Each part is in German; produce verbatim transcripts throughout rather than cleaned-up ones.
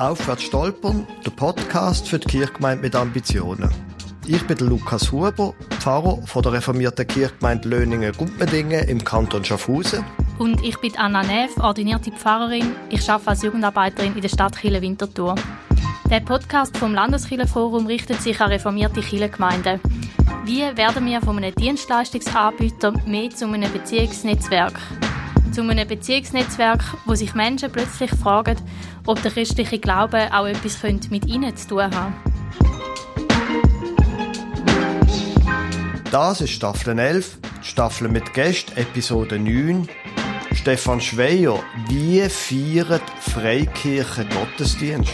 Aufwärts stolpern, der Podcast für die Kirchgemeinde mit Ambitionen. Ich bin der Lukas Huber, Pfarrer von der reformierten Kirchgemeinde Löningen-Gumpendingen im Kanton Schaffhausen. Und ich bin Anna Neff, ordinierte Pfarrerin. Ich arbeite als Jugendarbeiterin in der Stadtkirche Winterthur. Der Podcast vom Landeskirchenforum richtet sich an reformierte Kirchengemeinden. Wie werden wir von einem Dienstleistungsanbieter mehr zu einem Beziehungsnetzwerk? Zu einem Beziehungsnetzwerk, wo sich Menschen plötzlich fragen, ob der christliche Glaube auch etwas mit ihnen zu tun hat. Das ist Staffel elf, die Staffel mit Gästen, Episode neun. Stefan Schweier, wie feiert Freikirche Gottesdienst?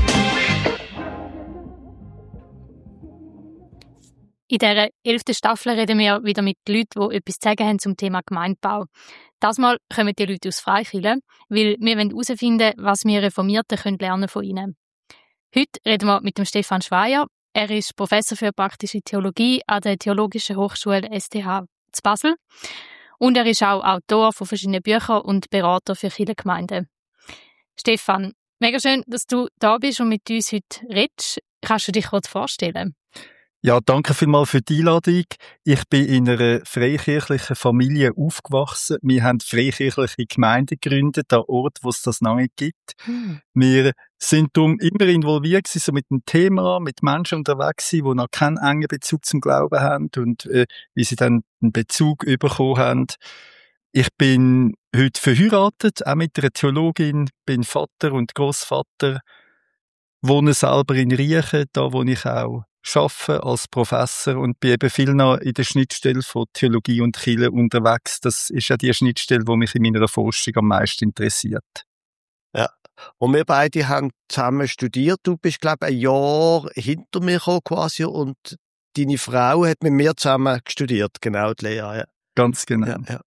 In dieser elften Staffel reden wir wieder mit Leuten, die etwas zu sagen haben zum Thema Gemeindebau. Das Mal kommen die Leute aus Freikirchen, weil wir herausfinden wollen, was wir Reformierten lernen von ihnen. Heute reden wir mit dem Stefan Schweier. Er ist Professor für praktische Theologie an der Theologischen Hochschule S T H zu Basel. Und er ist auch Autor von verschiedenen Büchern und Berater für Kirchengemeinden. Stefan, mega schön, dass du da bist und mit uns heute redest. Kannst du dich kurz vorstellen? Ja, danke vielmals für die Einladung. Ich bin in einer freikirchlichen Familie aufgewachsen. Wir haben freikirchliche Gemeinden gegründet, an Ort, wo es das noch nicht gibt. Hm. Wir sind darum immer involviert gewesen, so mit dem Thema, mit Menschen unterwegs gewesen, die noch keinen engen Bezug zum Glauben haben und äh, wie sie dann einen Bezug bekommen haben. Ich bin heute verheiratet, auch mit einer Theologin, bin Vater und Großvater, wohne selber in Riechen, da wo ich auch arbeite als Professor und bin eben viel noch in der Schnittstelle von Theologie und Kirche unterwegs. Das ist ja die Schnittstelle, die mich in meiner Forschung am meisten interessiert. Ja, und wir beide haben zusammen studiert. Du bist, glaube ich, ein Jahr hinter mir gekommen quasi und deine Frau hat mit mir zusammen studiert, genau, die Lea. Ja. Ganz genau. Ja, ja.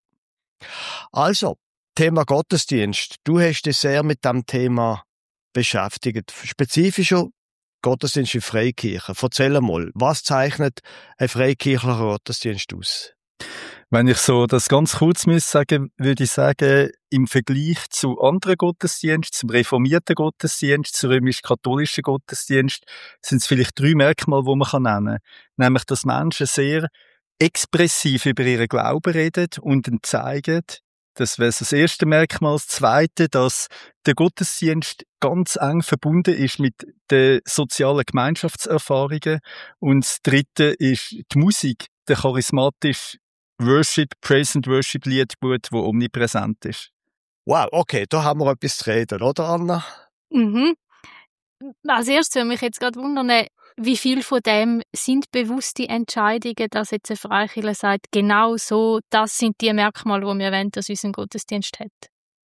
Also, Thema Gottesdienst. Du hast dich sehr mit dem Thema beschäftigt. Spezifischer Gottesdienst in Freikirchen. Erzähl mal, was zeichnet ein freikirchlicher Gottesdienst aus? Wenn ich so das ganz kurz muss sagen, würde ich sagen, im Vergleich zu anderen Gottesdiensten, zum reformierten Gottesdienst, zum römisch-katholischen Gottesdienst, sind es vielleicht drei Merkmale, die man nennen kann. Nämlich, dass Menschen sehr expressiv über ihren Glauben reden und ihn zeigen. Das wäre das erste Merkmal. Das zweite, dass der Gottesdienst ganz eng verbunden ist mit den sozialen Gemeinschaftserfahrungen. Und das dritte ist die Musik, der charismatische Worship, Praise and Worship Liedgut, der omnipräsent ist. Wow, okay, da haben wir etwas zu reden, oder Anna? Mhm. Als erstes würde mich jetzt gerade wundern, wie viel von dem sind bewusste Entscheidungen, dass jetzt eine Freikirche sagt, genau so, das sind die Merkmale, die wir wollen, dass unser Gottesdienst hat?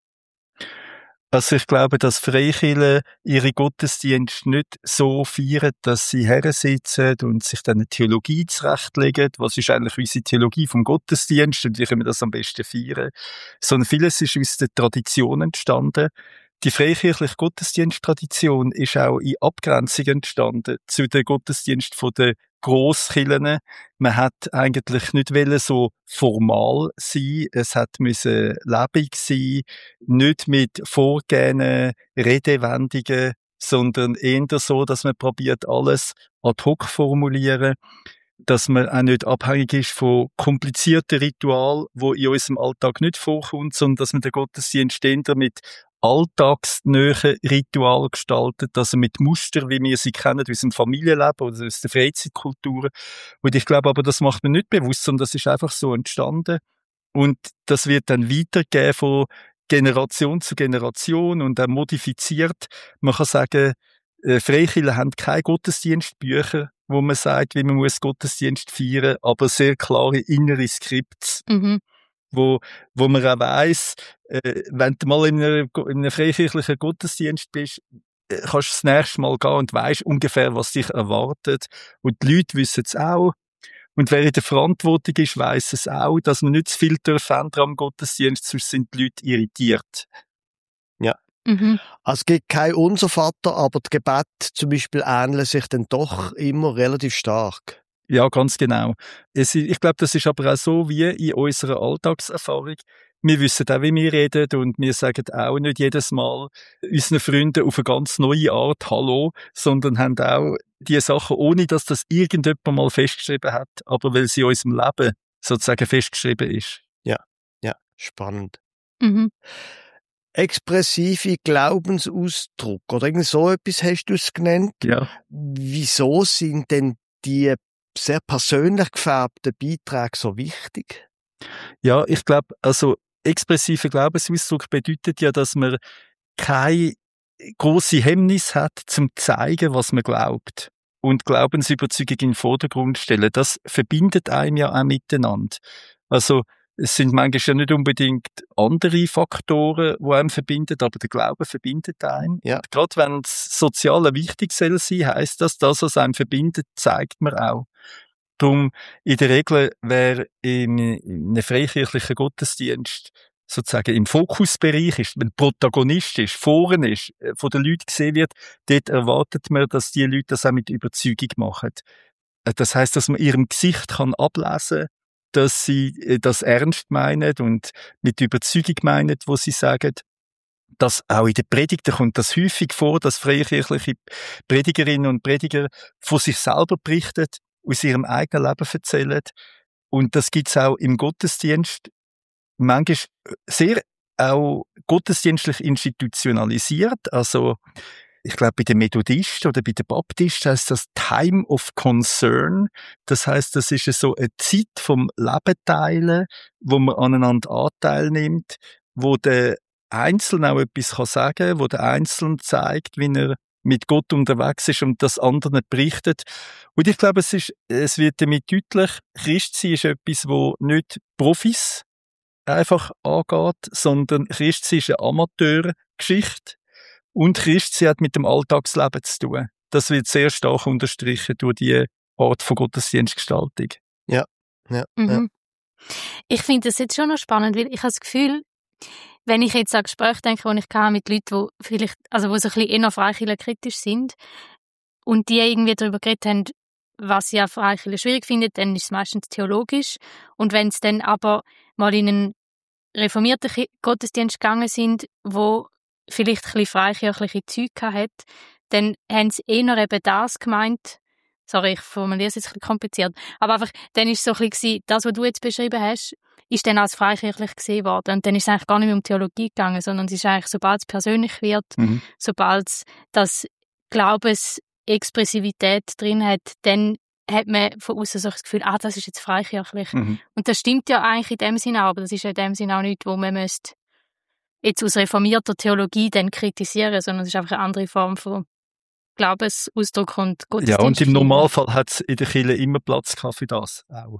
Also ich glaube, dass Freikirchen ihre Gottesdienste nicht so feiern, dass sie hersitzen und sich dann eine Theologie zurechtlegen. Was ist eigentlich unsere Theologie vom Gottesdienst und wie können wir das am besten feiern? Sondern vieles ist aus der Tradition entstanden. Die freikirchliche Gottesdiensttradition ist auch in Abgrenzung entstanden zu den Gottesdienst von den Grosskirchen. Man hat eigentlich nicht wollen so formal sein, es hat müssen lebendig sein, nicht mit vorgegebenen Redewendungen, sondern eher so, dass man probiert, alles ad hoc formulieren, dass man auch nicht abhängig ist von komplizierten Ritualen, die in unserem Alltag nicht vorkommen, sondern dass man den Gottesdienst eher mit alltagsnähe Ritual gestaltet, also mit Mustern, wie wir sie kennen, aus dem Familienleben oder aus der Freizeitkultur. Und ich glaube aber, das macht man nicht bewusst, sondern das ist einfach so entstanden. Und das wird dann weitergegeben von Generation zu Generation und auch modifiziert. Man kann sagen, Freikirchen haben keine Gottesdienstbücher, wo man sagt, wie man muss Gottesdienst feiern, aber sehr klare innere Skripts. Mhm. Wo, wo man auch weiss, äh, wenn du mal in, einer, in einem freikirchlichen Gottesdienst bist, äh, kannst du das nächste Mal gehen und weisst ungefähr, was dich erwartet. Und die Leute wissen es auch. Und wer in der Verantwortung ist, weiss es auch, dass man nicht zu viel ändern am Gottesdienst, sonst sind die Leute irritiert. Ja. Mhm. Also es gibt kein Unser Vater, aber die Gebete zum Beispiel ähneln sich dann doch immer relativ stark. Ja, ganz genau. Es, ich glaube, das ist aber auch so wie in unserer Alltagserfahrung. wir wissen auch, wie wir reden und wir sagen auch nicht jedes Mal unseren Freunden auf eine ganz neue Art Hallo, sondern haben auch die Sachen, ohne dass das irgendjemand mal festgeschrieben hat, aber weil sie in unserem Leben sozusagen festgeschrieben ist. Ja, ja, spannend. Mhm. Expressive Glaubensausdruck oder irgend so etwas hast du es genannt. Ja. Wieso sind denn die sehr persönlich gefärbten Beiträge so wichtig? Ja, ich glaube, also expressiver Glaubensausdruck bedeutet ja, dass man keine grosse Hemmnis hat, zum zeigen, was man glaubt. Und Glaubensüberzeugung in den Vordergrund stellen. Das verbindet einem ja auch miteinander. Also, es sind manchmal ja nicht unbedingt andere Faktoren, die einem verbinden, aber der Glaube verbindet einem. Ja. Und gerade wenn das Soziale wichtig soll sein, heisst das, das, was einem verbindet, zeigt man auch. Darum, in der Regel, wer in, in einem freikirchlichen Gottesdienst sozusagen im Fokusbereich ist, wenn Protagonist ist, vorne ist, von den Leuten gesehen wird, dort erwartet man, dass die Leute das auch mit Überzeugung machen. Das heisst, dass man ihrem Gesicht kann ablesen, dass sie das ernst meinen und mit Überzeugung meinen, wo sie sagen. Dass auch in den Predigten kommt das häufig vor, dass freikirchliche Predigerinnen und Prediger von sich selber berichten, aus ihrem eigenen Leben erzählen. Und das gibt's auch im Gottesdienst, manchmal sehr auch gottesdienstlich institutionalisiert. Also, ich glaube, bei den Methodisten oder bei den Baptisten heisst das Time of Concern. Das heisst, das ist so eine Zeit vom Leben teilen, wo man aneinander Anteil nimmt, wo der Einzelne auch etwas kann sagen, wo der Einzelne zeigt, wie er mit Gott unterwegs ist und das anderen berichtet. Und ich glaube, es ist, es wird damit deutlich, Christsein ist etwas, wo nicht Profis einfach angeht, sondern Christsein ist eine Amateurgeschichte. Und Christsein hat mit dem Alltagsleben zu tun. Das wird sehr stark unterstrichen durch die Art von Gottesdienstgestaltung. Ja, ja, Mhm. ja. Ich finde das jetzt schon noch spannend, weil ich habe das Gefühl, wenn ich jetzt an Gespräche denke, die ich hatte mit Leuten, die vielleicht, also die so ein bisschen eher freikirchenkritisch sind und die irgendwie darüber geredet haben, was sie an Freikirche schwierig finden, dann ist es meistens theologisch. Und wenn sie dann aber mal in einen reformierten Gottesdienst gegangen sind, wo vielleicht ein bisschen freikirchliche Züge hat, dann haben sie eher eben das gemeint. Sorry, ich formuliere es jetzt ein bisschen kompliziert. Aber einfach, dann ist es so ein bisschen, das, was du jetzt beschrieben hast, ist dann als freikirchlich gesehen worden. Und dann ist es eigentlich gar nicht mehr um Theologie gegangen, sondern es ist eigentlich, sobald es persönlich wird, Mhm. sobald es das Glaubensexpressivität drin hat, dann hat man von außen so das Gefühl, ah, das ist jetzt freikirchlich. Mhm. Und das stimmt ja eigentlich in dem Sinne auch, aber das ist ja in dem Sinne auch nicht, wo man müsste jetzt aus reformierter Theologie dann kritisieren, sondern es ist einfach eine andere Form von Glaubensausdruck und Gottesdienst. Ja, und im Normalfall hat es in der Kirche immer Platz gehabt für das auch.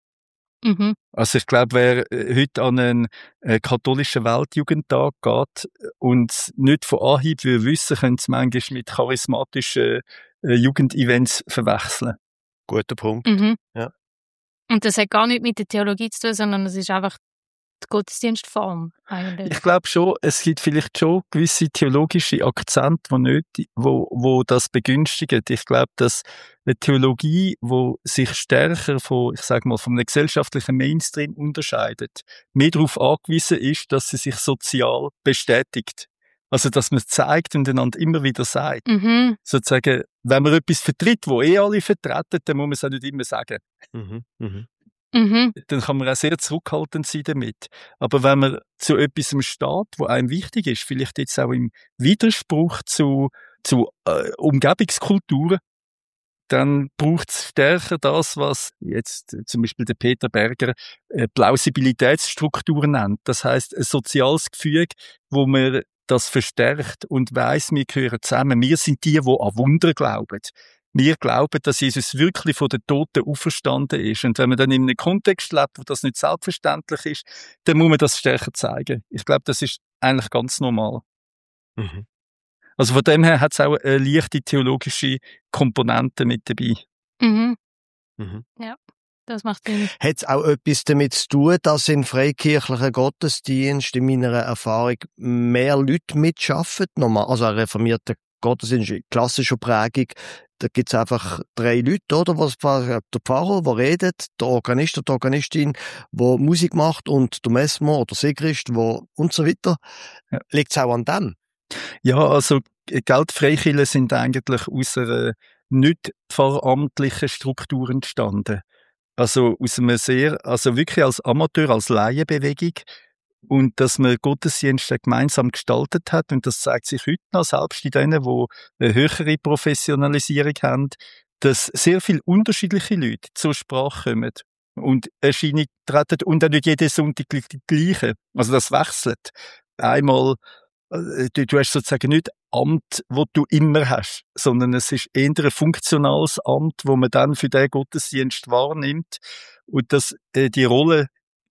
Mhm. Also ich glaube, wer heute an einen äh, katholischen Weltjugendtag geht und nicht von Anhieb will wissen, könnte es manchmal mit charismatischen äh, Jugendevents verwechseln. Guter Punkt. Mhm. Ja. Und das hat gar nichts mit der Theologie zu tun, sondern es ist einfach die Gottesdienstform eigentlich. Ich glaube schon, es gibt vielleicht schon gewisse theologische Akzente, die nötig, wo, wo das begünstigen. Ich glaube, dass eine Theologie, wo sich stärker von, ich sage mal, von einem gesellschaftlichen Mainstream unterscheidet, mehr darauf angewiesen ist, dass sie sich sozial bestätigt. Also, dass man zeigt und einander immer wieder sagt. Mhm. Sozusagen, wenn man etwas vertritt, wo eh alle vertreten, dann muss man es auch nicht immer sagen. Mhm. Mhm. Mhm. Dann kann man auch sehr zurückhaltend sein damit. Aber wenn man zu etwas steht, wo einem wichtig ist, vielleicht jetzt auch im Widerspruch zu, zu äh, Umgebungskulturen, dann braucht es stärker das, was jetzt zum Beispiel der Peter Berger äh, Plausibilitätsstruktur nennt. Das heißt ein soziales Gefüge, wo man das verstärkt und weiss, wir gehören zusammen. Wir sind die, die an Wunder glauben. Wir glauben, dass Jesus wirklich von den Toten auferstanden ist. Und wenn man dann in einem Kontext lebt, wo das nicht selbstverständlich ist, dann muss man das stärker zeigen. Ich glaube, das ist eigentlich ganz normal. Mhm. Also von dem her hat es auch eine leichte theologische Komponente mit dabei. Mhm. Mhm. Ja, das macht Sinn. Hat es auch etwas damit zu tun, dass in freikirchlichen Gottesdienst in meiner Erfahrung mehr Leute mitschaffen, normal, also ein reformierter Gottesdienst in klassischer Prägung, da gibt's einfach drei Leute, oder? Was, der Pfarrer, der redet, der Organist oder die Organistin, der Musik macht und der Messmer oder Sigrist, wo und so weiter. Ja. Liegt's auch an dem? Ja, also Geldfreikirchen sind eigentlich aus einer nicht pfarramtlichen Struktur entstanden. Also aus einem sehr, also wirklich als Amateur, als Laienbewegung. Und dass man Gottesdienste gemeinsam gestaltet hat. Und das zeigt sich heute noch, selbst in denen, die eine höhere Professionalisierung haben, dass sehr viele unterschiedliche Leute zur Sprache kommen. Und Erscheinung treten, und auch nicht jeden Sonntag die gleiche. Also das wechselt. Einmal, du, du hast sozusagen nicht Amt, das du immer hast, sondern es ist eher ein funktionales Amt, wo man dann für den Gottesdienst wahrnimmt. Und dass äh, die Rolle,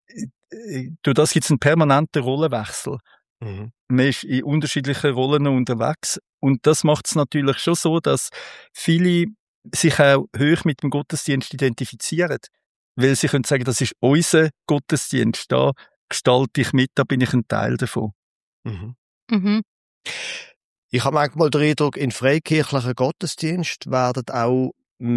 äh, durch das gibt es einen permanenten Rollenwechsel. Mhm. Man ist in unterschiedlichen Rollen unterwegs. Und das macht es natürlich schon so, dass viele sich auch hoch mit dem Gottesdienst identifizieren. Weil sie können sagen, das ist unser Gottesdienst, da gestalte ich mit, da bin ich ein Teil davon. Mhm. Mhm. Ich habe manchmal den Eindruck, in freikirchlichen Gottesdienst werden auch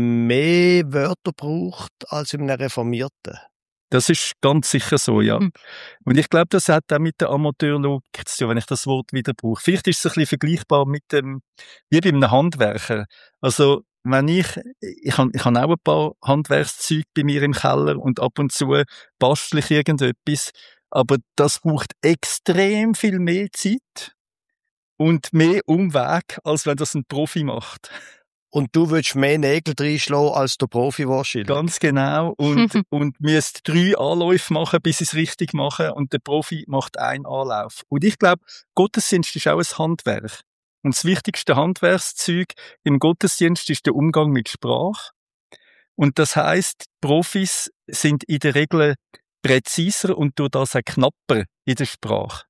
mehr Wörter gebraucht als in einem reformierten. Das ist ganz sicher so, ja. Mhm. Und ich glaube, das hat auch mit der Amateurlogik zu tun, wenn ich das Wort wieder brauche. Vielleicht ist es ein bisschen vergleichbar mit dem, wie bei einem Handwerker. Also, wenn ich, ich habe, ich habe auch ein paar Handwerkszeuge bei mir im Keller und ab und zu bastle ich irgendetwas. Aber das braucht extrem viel mehr Zeit und mehr Umweg, als wenn das ein Profi macht. Und du würdest mehr Nägel reinschlagen als der Profi wahrscheinlich. Ganz genau. Und, und müsst drei Anläufe machen, bis ich es richtig mache. Und der Profi macht einen Anlauf. Und ich glaube, Gottesdienst ist auch ein Handwerk. Und das wichtigste Handwerkszeug im Gottesdienst ist der Umgang mit Sprache. Und das heisst, Profis sind in der Regel präziser und durch das auch knapper in der Sprache.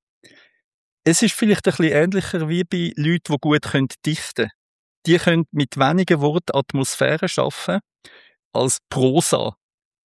Es ist vielleicht ein bisschen ähnlicher wie bei Leuten, die gut dichten können. Die können mit wenigen Worten Atmosphäre schaffen als Prosa.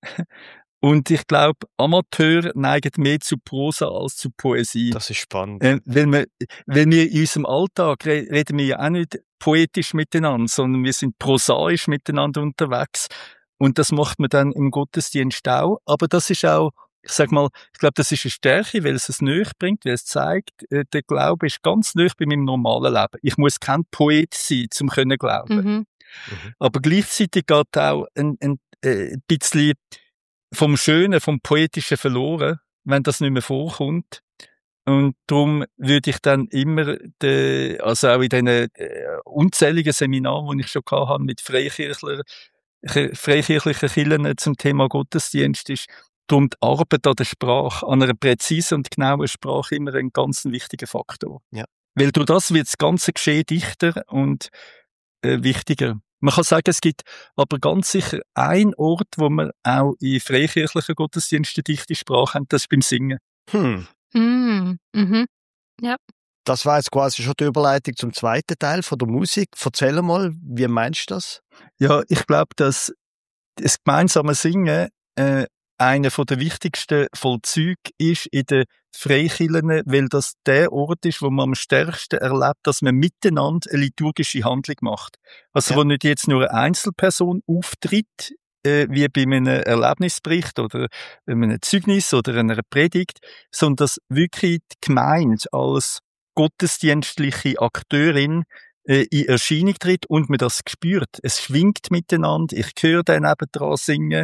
Und ich glaube, Amateure neigen mehr zu Prosa als zu Poesie. Das ist spannend. Äh, weil, wir, weil wir in unserem Alltag reden wir ja auch nicht poetisch miteinander, sondern wir sind prosaisch miteinander unterwegs. Und das macht man dann im Gottesdienst auch. Aber das ist auch, ich sag mal, ich glaube, das ist eine Stärke, weil es es näher bringt, weil es zeigt, äh, der Glaube ist ganz näher bei meinem normalen Leben. Ich muss kein Poet sein, um können glauben. Mhm. Mhm. Aber gleichzeitig geht auch ein, ein, äh, ein bisschen vom Schönen, vom Poetischen verloren, wenn das nicht mehr vorkommt. Und darum würde ich dann immer, de, also auch in diesen äh, unzähligen Seminaren, die ich schon gehabt habe mit Freikirchler, freikirchlichen Kirchen zum Thema Gottesdienst, ist darum die Arbeit an der Sprache, an einer präzisen und genauen Sprache immer ein ganz wichtiger Faktor. Ja. Weil durch das wird das ganze Geschehen dichter und äh, wichtiger. Man kann sagen, es gibt aber ganz sicher einen Ort, wo man auch in freikirchlichen Gottesdiensten dichte Sprache haben, das ist beim Singen. Hm. Mm, mhm. Ja. Das war jetzt quasi schon die Überleitung zum zweiten Teil von der Musik. Erzähl mal, wie meinst du das? Ja, ich glaube, dass das gemeinsame Singen äh, einer der wichtigsten Vollzüge ist in den Freikirchen, weil das der Ort ist, wo man am stärksten erlebt, dass man miteinander eine liturgische Handlung macht. Also ja. Wo nicht jetzt nur eine Einzelperson auftritt, äh, wie bei einem Erlebnisbericht oder einem Zeugnis oder einer Predigt, sondern dass wirklich die Gemeinde als gottesdienstliche Akteurin äh, in Erscheinung tritt und man das spürt. Es schwingt miteinander, ich höre den nebendran singen,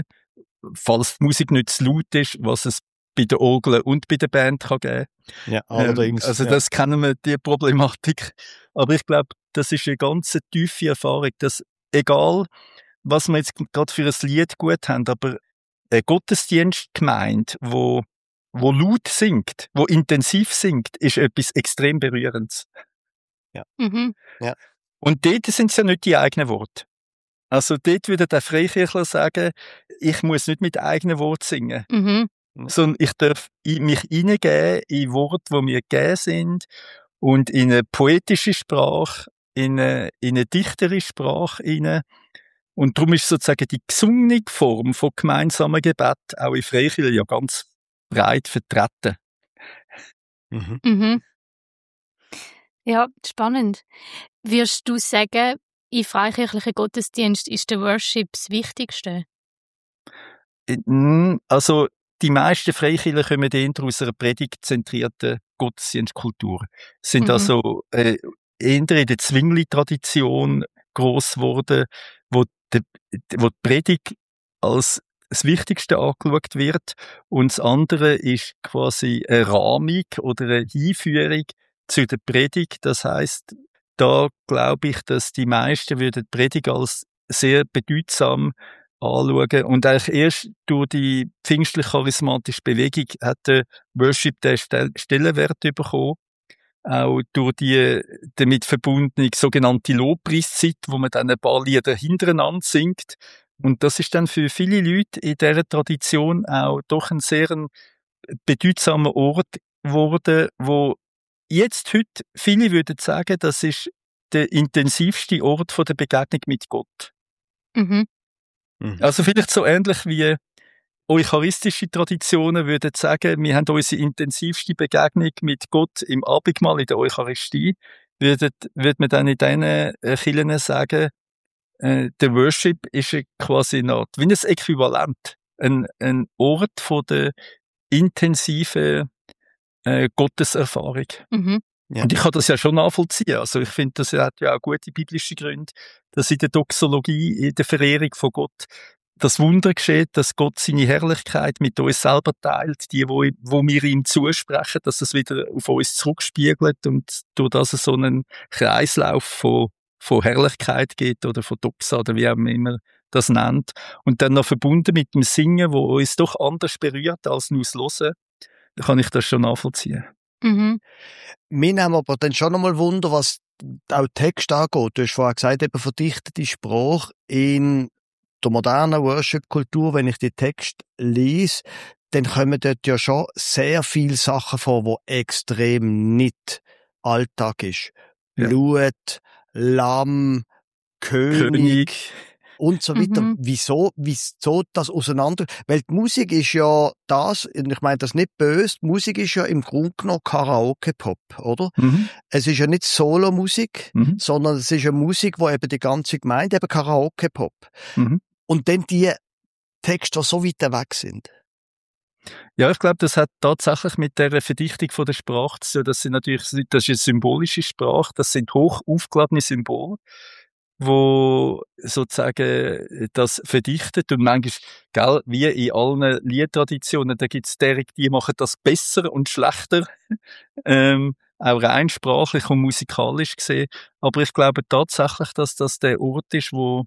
falls die Musik nicht zu laut ist, was es bei der Orgel und bei der Band kann geben. Ja, allerdings. Ähm, also ja. das kennen wir, die Problematik. Aber ich glaube, das ist eine ganz tiefe Erfahrung, dass egal, was wir jetzt gerade für ein Lied gut haben, aber eine Gottesdienstgemeinde, wo, wo laut singt, wo intensiv singt, ist etwas extrem Berührendes. Ja. Mhm. Ja. Und dort sind es ja nicht die eigenen Worte. Also dort würde der Freikirchler sagen, ich muss nicht mit eigenen Worten singen, Mhm. sondern ich darf mich hineingeben in Worte, die mir gegeben sind und in eine poetische Sprache, in eine, in eine dichtere Sprache hinein. Und darum ist sozusagen die gesungene Form von gemeinsamen Gebet auch in Freikirchen ja ganz breit vertreten. Mhm. Mhm. Ja, spannend. Würdest du sagen, in freikirchlichen Gottesdienst ist der Worship das Wichtigste? Also, die meisten Freikirchen kommen eher aus einer predigtzentrierten Gottesdienstkultur. Sind Mhm. also äh, eher in der Zwingli-Tradition gross geworden, wo die, wo die Predigt als das Wichtigste angeschaut wird und das andere ist quasi eine Rahmung oder eine Einführung zu der Predigt. Das heisst, da glaube ich, dass die meisten würden die Predigt als sehr bedeutsam anschauen. Und eigentlich erst durch die pfingstlich-charismatische Bewegung hat der Worship den Stel- Stellenwert bekommen. Auch durch die damit verbundene sogenannte Lobpreiszeit, wo man dann ein paar Lieder hintereinander singt. Und das ist dann für viele Leute in dieser Tradition auch doch ein sehr bedeutsamer Ort geworden, wo jetzt heute viele würden sagen, das ist der intensivste Ort von der Begegnung mit Gott. Mhm. Also vielleicht so ähnlich wie eucharistische Traditionen würden sagen, wir haben unsere intensivste Begegnung mit Gott im Abendmahl, in der Eucharistie, würde, würde man dann in diesen äh, Kirchen sagen, äh, der Worship ist quasi eine Art, wie ein Äquivalent, ein, ein Ort von der intensiven äh, Gotteserfahrung. Mhm. Ja. Und ich kann das ja schon nachvollziehen. Also ich finde, das hat ja auch gute biblische Gründe, dass in der Doxologie, in der Verehrung von Gott, das Wunder geschieht, dass Gott seine Herrlichkeit mit uns selber teilt, die, wo, wo wir ihm zusprechen, dass das wieder auf uns zurückspiegelt und durch das es so einen Kreislauf von, von Herrlichkeit geht oder von Doxa oder wie auch immer das nennt. Und dann noch verbunden mit dem Singen, wo uns doch anders berührt als nur das Hören, kann ich das schon nachvollziehen. Mhm. Mir nehmen aber dann schon einmal Wunder, was auch Text angeht. Du hast vorher gesagt, eben verdichtete Sprache in der modernen Worship-Kultur, wenn ich die Text lese, dann kommen dort ja schon sehr viele Sachen vor, wo extrem nicht Alltag ist. Ja. Blut, Lamm, König, König. und so weiter. Mhm. Wieso, wieso das auseinander? Weil die Musik ist ja das, und ich meine das nicht böse, die Musik ist ja im Grunde genommen Karaoke-Pop, oder? Mhm. Es ist ja nicht Solo-Musik, Mhm. sondern es ist eine Musik, wo eben die ganze Gemeinde eben Karaoke-Pop. Mhm. Und dann die Texte, die so weit weg sind. Ja, ich glaube, das hat tatsächlich mit der Verdichtung von der Sprache zu tun. Das sind natürlich, das ist eine symbolische Sprache, das sind hoch aufgeladene Symbole, wo sozusagen das verdichtet und manchmal, gell, wie in allen Liedtraditionen, da gibt's derige, die machen das besser und schlechter, ähm, auch rein sprachlich und musikalisch gesehen. Aber ich glaube tatsächlich, dass das der Ort ist, wo,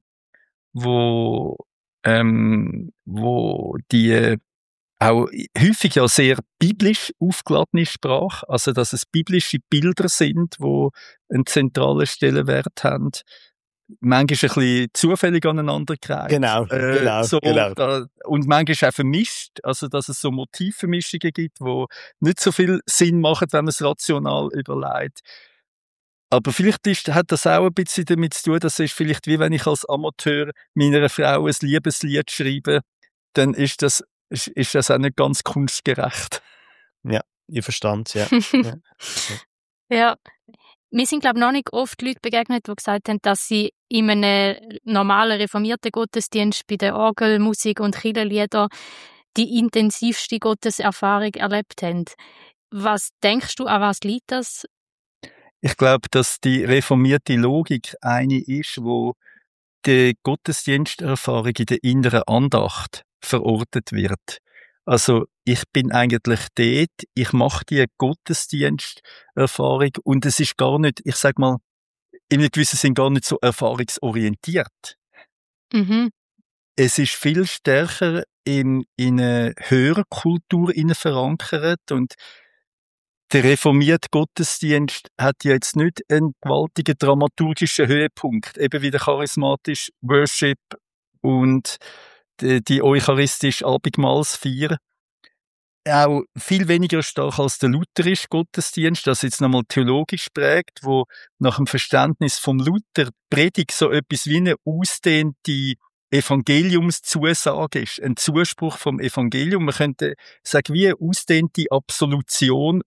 wo, ähm, wo die auch häufig ja sehr biblisch aufgeladene Sprache, also dass es biblische Bilder sind, wo einen zentralen Stellenwert haben, manchmal ein bisschen zufällig aneinandergereiht. Genau, äh, genau, so, genau. Da, und manchmal auch vermischt, also dass es so Motivvermischungen gibt, wo nicht so viel Sinn machen, wenn man es rational überlegt. Aber vielleicht ist, hat das auch ein bisschen damit zu tun, das ist vielleicht wie wenn ich als Amateur meiner Frau ein Liebeslied schreibe, dann ist das, ist, ist das auch nicht ganz kunstgerecht. Ja, ich verstand ja. ja. Ja. Mir sind, glaube ich, noch nicht oft Leute begegnet, die gesagt haben, dass sie in einem normalen reformierten Gottesdienst bei der Orgelmusik und Kirchenlieder die intensivste Gotteserfahrung erlebt haben. Was denkst du, an was liegt das? Ich glaube, dass die reformierte Logik eine ist, wo die Gottesdiensterfahrung in der inneren Andacht verortet wird. Also ich bin eigentlich dort, ich mache die Gottesdiensterfahrung und es ist gar nicht, ich sag mal, in einem gewissen Sinn gar nicht so erfahrungsorientiert. Mhm. Es ist viel stärker in, in eine Hörkultur verankert und der reformierte Gottesdienst hat ja jetzt nicht einen gewaltigen dramaturgischen Höhepunkt, eben wie der charismatische Worship und die, die eucharistische Abendmahlsfeier. Auch viel weniger stark als der lutherische Gottesdienst, das jetzt nochmal theologisch prägt, wo nach dem Verständnis vom Luther Predigt so etwas wie eine ausdehnte Evangeliumszusage ist, ein Zuspruch vom Evangelium. Man könnte sagen, wie eine ausdehnte Absolution auf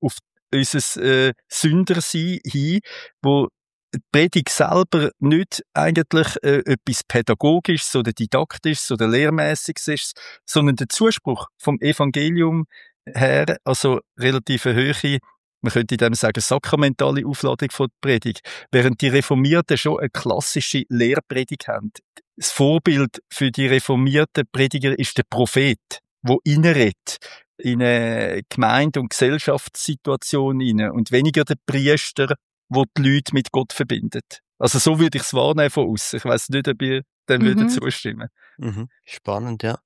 unser äh, Sündersein hin, wo die Predigt selber nicht eigentlich äh, etwas Pädagogisches oder Didaktisches oder Lehrmäßiges ist, sondern der Zuspruch vom Evangelium her, also relativ hohe, man könnte dem sagen, sakramentale Aufladung von der Predigt, während die Reformierten schon eine klassische Lehrpredigt haben. Das Vorbild für die reformierten Prediger ist der Prophet, der reinredet in eine Gemeinde- und Gesellschaftssituation hinein und weniger der Priester, der die Leute mit Gott verbindet. Also so würde ich es wahrnehmen von außen. Ich weiss nicht, ob ihr dem Mhm. würde zustimmen. Mhm. Spannend, ja.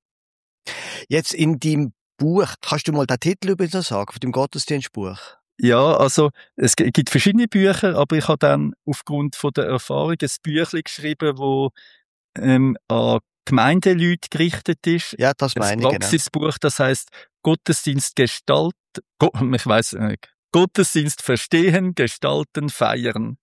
Jetzt in deinem Buch, kannst du mal den Titel übrigens sagen, von dem Gottesdienstbuch? Ja, also es g- gibt verschiedene Bücher, aber ich habe dann aufgrund von der Erfahrung ein Büchlein geschrieben, wo ähm, an Gemeindeleute gerichtet ist. Ja, das Ein meine ich, genau. Praxisbuch, das heißt Gottesdienst Gestalt, Go ich weiss nicht, Gottesdienst verstehen, gestalten, feiern.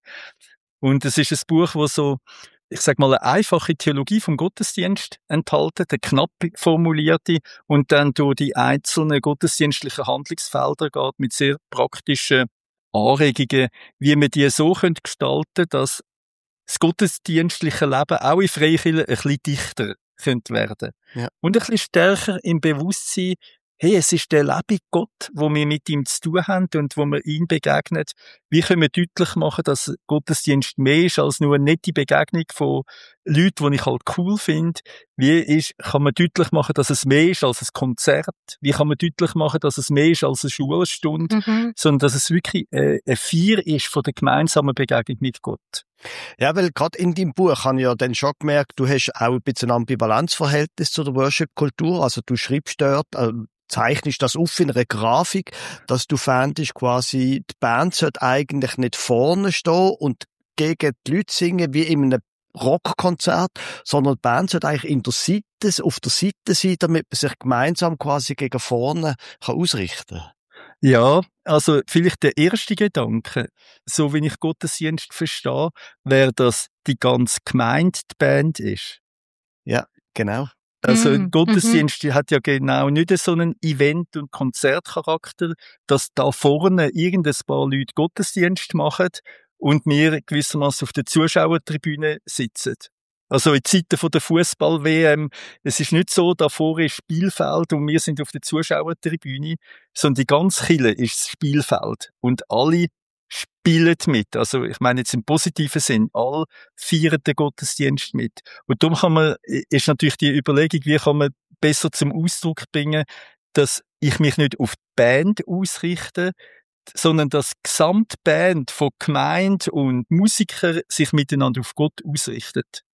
Und es ist ein Buch, wo so, ich sag mal, eine einfache Theologie vom Gottesdienst enthalten, eine knapp formulierte und dann durch die einzelnen gottesdienstlichen Handlungsfelder geht mit sehr praktischen Anregungen, wie man die so gestalten könnte, dass das gottesdienstliche Leben auch in Freikirchen ein bisschen dichter könnte werden. Ja. Und ein bisschen stärker im Bewusstsein, hey, es ist der lebende Gott, wo wir mit ihm zu tun haben und wo wir ihm begegnen. Wie können wir deutlich machen, dass Gottesdienst mehr ist als nur eine nette Begegnung von Leuten, die ich halt cool finde? Wie ist, kann man deutlich machen, dass es mehr ist als ein Konzert? Wie kann man deutlich machen, dass es mehr ist als eine Schulstunde? Mhm. Sondern dass es wirklich äh, eine Feier ist von der gemeinsamen Begegnung mit Gott. Ja, weil gerade in deinem Buch habe ich ja dann schon gemerkt, du hast auch ein bisschen ein Ambivalenzverhältnis zu der Worship-Kultur. Also du schreibst dort, äh, zeichnest das auf in einer Grafik, dass du fändest quasi, die Band sollte eigentlich nicht vorne stehen und gegen die Leute singen wie in einem Rockkonzert, sondern die Band sollte eigentlich in der Seite, auf der Seite sein, damit man sich gemeinsam quasi gegen vorne kann ausrichten kann. Ja, also vielleicht der erste Gedanke, so wie ich Gottesdienst verstehe, wäre, dass die ganze Gemeinde die Band ist. Ja, genau. Also Mhm. Gottesdienst hat ja genau nicht so einen Event- und Konzertcharakter, dass da vorne irgendein paar Leute Gottesdienst machen und wir gewissermaßen auf der Zuschauertribüne sitzen. Also in Zeiten von der Fußball-W M, es ist nicht so, da vorne ist Spielfeld und wir sind auf der Zuschauertribüne, sondern die ganze Kirche ist das Spielfeld und alle spielen mit. Also ich meine jetzt im positiven Sinn, alle feiern den Gottesdienst mit. Und darum kann man, ist natürlich die Überlegung, wie kann man besser zum Ausdruck bringen, dass ich mich nicht auf die Band ausrichte, sondern dass die Gesamtband von Gemeinde und Musiker sich miteinander auf Gott ausrichtet.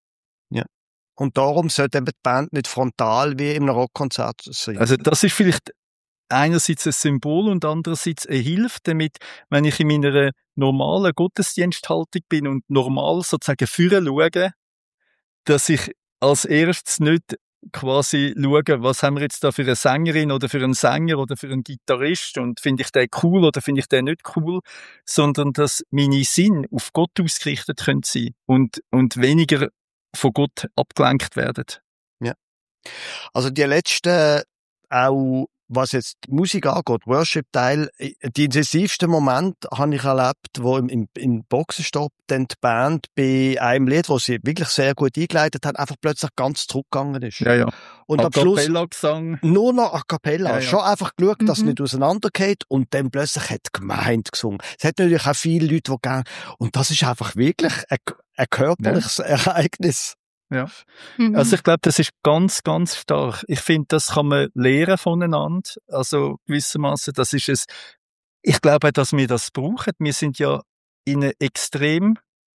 Und darum sollte eben die Band nicht frontal wie in einem Rockkonzert sein. Also das ist vielleicht einerseits ein Symbol und andererseits eine Hilfe, damit, wenn ich in meiner normalen Gottesdiensthaltung bin und normal sozusagen führen schaue, dass ich als erstes nicht quasi schaue, was haben wir jetzt da für eine Sängerin oder für einen Sänger oder für einen Gitarrist und finde ich den cool oder finde ich den nicht cool, sondern dass meine Sinn auf Gott ausgerichtet können sein und, und weniger von Gott abgelenkt werden. Ja. Also die letzten, auch was jetzt die Musik angeht, Worship-Teil, die intensivsten Momente habe ich erlebt, wo im, im, im Boxenstopp dann die Band bei einem Lied, wo sie wirklich sehr gut eingeleitet hat, einfach plötzlich ganz zurückgegangen ist. Ja, ja. Und am Schluss Gesang. nur noch a cappella. Ja, ja. Schon einfach geschaut, dass es Mhm. nicht auseinandergeht und dann plötzlich hat die Gemeinde gesungen. Es hat natürlich auch viele Leute, die gerne, und das ist einfach wirklich ein, ein körperliches Ereignis. Ja. Mhm. Also ich glaube, das ist ganz, ganz stark. Ich finde, das kann man lernen voneinander. Also gewissermaßen, das ist es. Ich glaube auch, dass wir das brauchen. Wir sind ja in einer extrem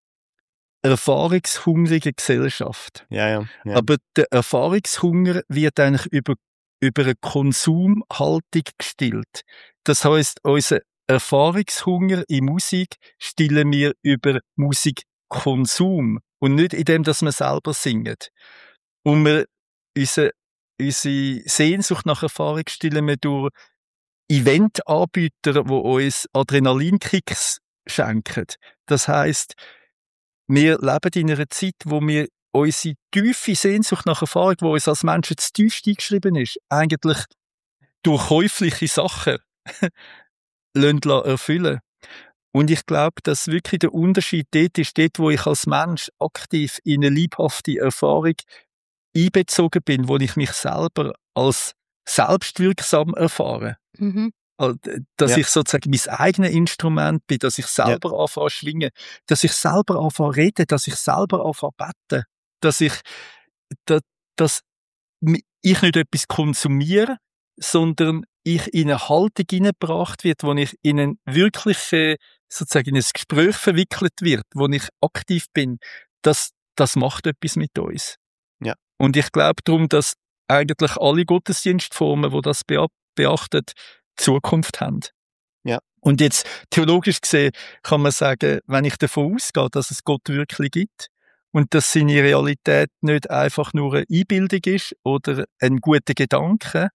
erfahrungshungrigen Gesellschaft. Ja, ja. ja. Aber der Erfahrungshunger wird eigentlich über, über eine Konsumhaltung gestillt. Das heisst, unser Erfahrungshunger in Musik stillen wir über Musikkonsum und nicht in dem, dass wir selber singen. Und wir, unsere, unsere Sehnsucht nach Erfahrung stillen wir durch Eventanbieter, die uns Adrenalinkicks schenken. Das heisst, wir leben in einer Zeit, wo wir unsere tiefe Sehnsucht nach Erfahrung, die uns als Menschen zu tief eingeschrieben ist, eigentlich durch käufliche Sachen erfüllen. Und ich glaube, dass wirklich der Unterschied dort ist, dort, wo ich als Mensch aktiv in eine liebhafte Erfahrung einbezogen bin, wo ich mich selber als selbstwirksam erfahre. Mhm. Dass Ja. ich sozusagen mein eigenes Instrument bin, dass ich selber ja. anfange zu schwingen, dass ich selber anfange zu reden, dass ich selber anfange zu beten, dass ich, dass, dass ich nicht etwas konsumiere, sondern ich in eine Haltung hineingebracht wird, wo ich in ein wirkliche, sozusagen in ein Gespräch verwickelt wird, wo ich aktiv bin, das, das macht etwas mit uns. Ja. Und ich glaube darum, dass eigentlich alle Gottesdienstformen, die das beachten, Zukunft haben. Ja. Und jetzt, theologisch gesehen, kann man sagen, wenn ich davon ausgehe, dass es Gott wirklich gibt und dass seine Realität nicht einfach nur eine Einbildung ist oder ein guter Gedanke,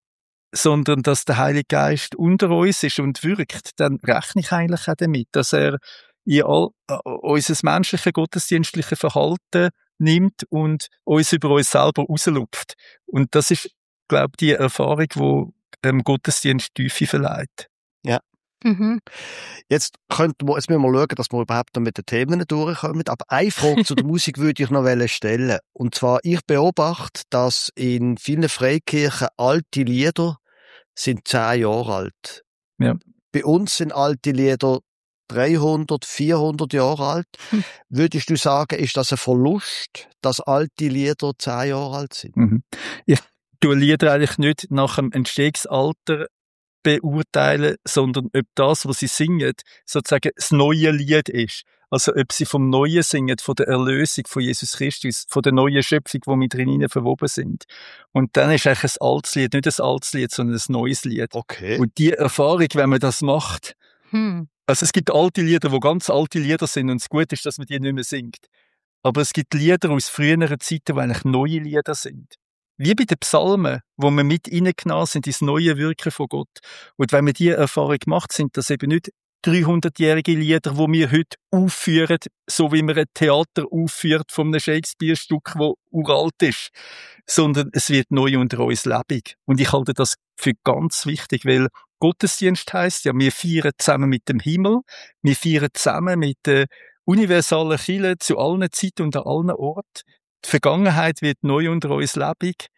sondern dass der Heilige Geist unter uns ist und wirkt, dann rechne ich eigentlich auch damit, dass er in all, äh, unser menschliches, gottesdienstliches Verhalten nimmt und uns über uns selber rauslupft. Und das ist, glaube ich, die Erfahrung, die ähm, Gottesdienst Tiefe verleiht. Ja. Mhm. Jetzt könnten wir, jetzt müssen wir schauen, dass wir überhaupt noch mit den Themen durchkommen. Aber eine Frage zu der Musik würde ich noch stellen. Und zwar, ich beobachte, dass in vielen Freikirchen alte Lieder sind zehn Jahre alt. Ja. Bei uns sind alte Lieder dreihundert, vierhundert Jahre alt. Hm. Würdest du sagen, ist das ein Verlust, dass alte Lieder zehn Jahre alt sind? Mhm. Ich tue Lieder eigentlich nicht nach dem Entstehungsalter beurteilen, sondern ob das, was sie singen, sozusagen das neue Lied ist. Also ob sie vom Neuen singen, von der Erlösung von Jesus Christus, von der neuen Schöpfung, die mit drinnen verwoben sind. Und dann ist eigentlich ein altes Lied, nicht ein altes Lied, sondern ein neues Lied. Okay. Und die Erfahrung, wenn man das macht, hm. also es gibt alte Lieder, wo ganz alte Lieder sind und es gut ist, dass man die nicht mehr singt. Aber es gibt Lieder aus früheren Zeiten, die eigentlich neue Lieder sind. Wie bei den Psalmen, wo wir mit reingenommen sind ins neue Wirken von Gott. Und wenn man diese Erfahrung macht, sind das eben nicht dreihundertjährige Lieder, die wir heute aufführen, so wie man ein Theater aufführt von einem Shakespeare-Stück, das uralt ist, sondern es wird neu unter uns lebendig. Und ich halte das für ganz wichtig, weil Gottesdienst heisst ja, wir feiern zusammen mit dem Himmel, wir feiern zusammen mit der universalen Kirche zu allen Zeiten und an allen Orten. Die Vergangenheit wird neu unter uns lebendig.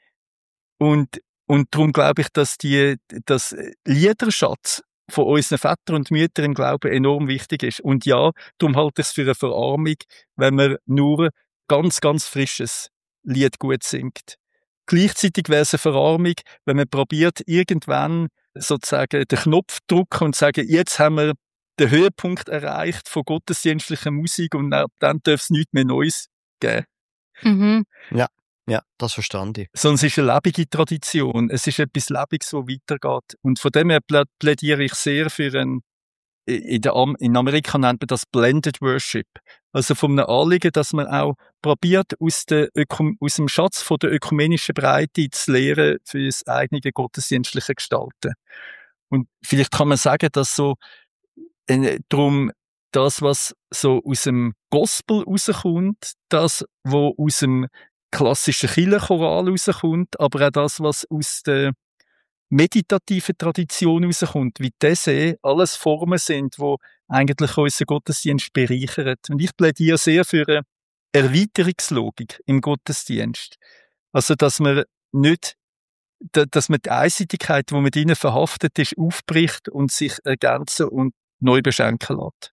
Und, und darum glaube ich, dass die, das Liederschatz von unseren Vätern und Müttern im Glauben enorm wichtig ist. Und ja, darum halte ich es für eine Verarmung, wenn man nur ganz, ganz frisches Lied gut singt. Gleichzeitig wäre es eine Verarmung, wenn man probiert, irgendwann sozusagen den Knopf drücken und sagen, jetzt haben wir den Höhepunkt erreicht von gottesdienstlicher Musik und dann darf es nichts mehr Neues geben. Mhm. Ja, ja, das verstand ich. Sondern es ist eine lebende Tradition. Es ist etwas Lebendiges, das weitergeht. Und von dem her plädiere ich sehr für ein, in, der, in Amerika nennt man das Blended Worship. Also von einem Anliegen, dass man auch probiert, aus, der Öko, aus dem Schatz von der ökumenischen Breite zu lehren für das eigene gottesdienstliche Gestalten. Und vielleicht kann man sagen, dass so, äh, darum, das, was so aus dem Gospel rauskommt, das, was aus dem klassischen Kirchenchoral rauskommt, aber auch das, was aus der meditativen Tradition rauskommt, wie diese alles Formen sind, die eigentlich unseren Gottesdienst bereichern. Und ich plädiere sehr für eine Erweiterungslogik im Gottesdienst. Also, dass man nicht, dass man die Einseitigkeit, die man drinnen verhaftet ist, aufbricht und sich ergänzen und neu beschenken lässt.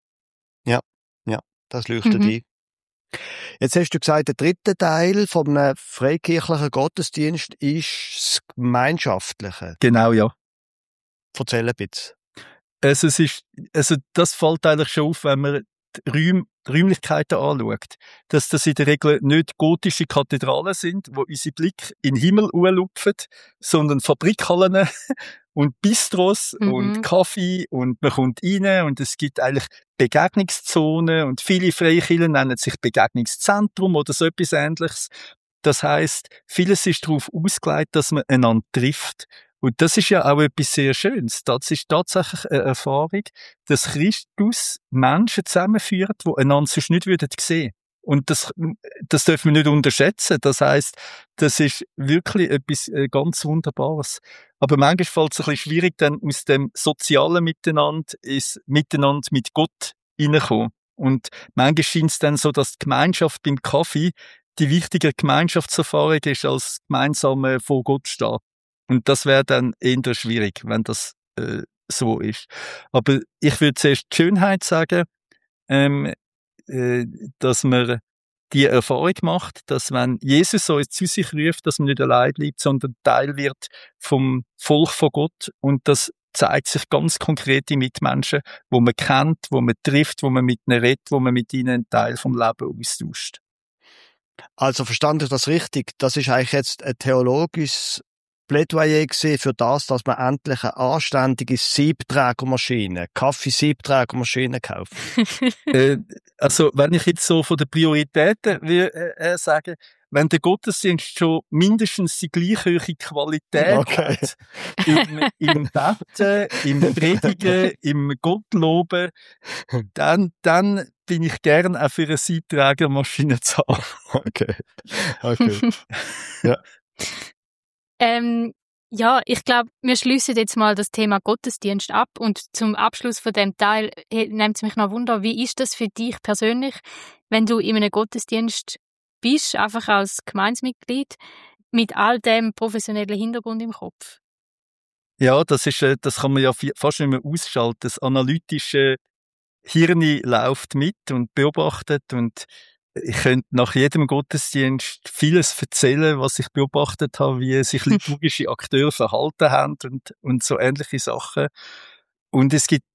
Ja, ja, das leuchtet Mhm. ein. Jetzt hast du gesagt, der dritte Teil von einem freikirchlichen Gottesdienst ist das Gemeinschaftliche. Genau, ja. Erzähl ein bisschen. Also, es ist, also, das fällt eigentlich schon auf, wenn man die, Räum, die Räumlichkeiten anschaut. Dass das in der Regel nicht gotische Kathedralen sind, wo unsere Blick in den Himmel lupfen, sondern Fabrikhallen und Bistros Mhm. und Kaffee und man kommt rein und es gibt eigentlich Begegnungszonen und viele Freikirchen nennen sich Begegnungszentrum oder so etwas Ähnliches. Das heisst, vieles ist darauf ausgelegt, dass man einander trifft. Und das ist ja auch etwas sehr Schönes. Das ist tatsächlich eine Erfahrung, dass Christus Menschen zusammenführt, die einander sonst nicht sehen würden. Und das, das dürfen wir nicht unterschätzen. Das heisst, das ist wirklich etwas äh, ganz Wunderbares. Aber manchmal fällt es ein bisschen schwierig, dann aus dem sozialen Miteinander ins Miteinander mit Gott hineinkommen. Und manchmal scheint es dann so, dass die Gemeinschaft beim Kaffee die wichtige Gemeinschaftserfahrung ist, als gemeinsame vor Gott stehen. Und das wäre dann eher schwierig, wenn das äh, so ist. Aber ich würde zuerst die Schönheit sagen, ähm, äh, dass man die Erfahrung macht, dass wenn Jesus uns zu sich ruft, dass man nicht allein bleibt, sondern Teil wird vom Volk von Gott. Und das zeigt sich ganz konkret in Mitmenschen, wo man kennt, wo man trifft, wo man mit ihnen redet, wo man mit ihnen einen Teil vom Leben austauscht. Also verstand ich das richtig? Das ist eigentlich jetzt ein theologisches Plädoyer gewesen für das, dass man endlich eine anständige Siebträgermaschine, Kaffee-Siebträgermaschine kauft. äh, also, wenn ich jetzt so von den Prioritäten will, äh, äh, sagen, wenn der Gottesdienst schon mindestens die gleich hohe Qualität Okay. hat, im, im Beten, im Predigen, im Gottloben, dann, dann bin ich gern auch für eine Siebträgermaschine zu haben. Okay. Okay. Ja. Ähm, ja, ich glaube, wir schliessen jetzt mal das Thema Gottesdienst ab und zum Abschluss von dem Teil nimmt es mich noch Wunder, wie ist das für dich persönlich, wenn du in einem Gottesdienst bist, einfach als Gemeinsmitglied, mit all dem professionellen Hintergrund im Kopf? Ja, das ist, äh, das kann man ja fast nicht mehr ausschalten. Das analytische Hirn läuft mit und beobachtet, und ich könnte nach jedem Gottesdienst vieles erzählen, was ich beobachtet habe, wie sich liturgische Akteure verhalten haben und, und so ähnliche Sachen. Und es gibt,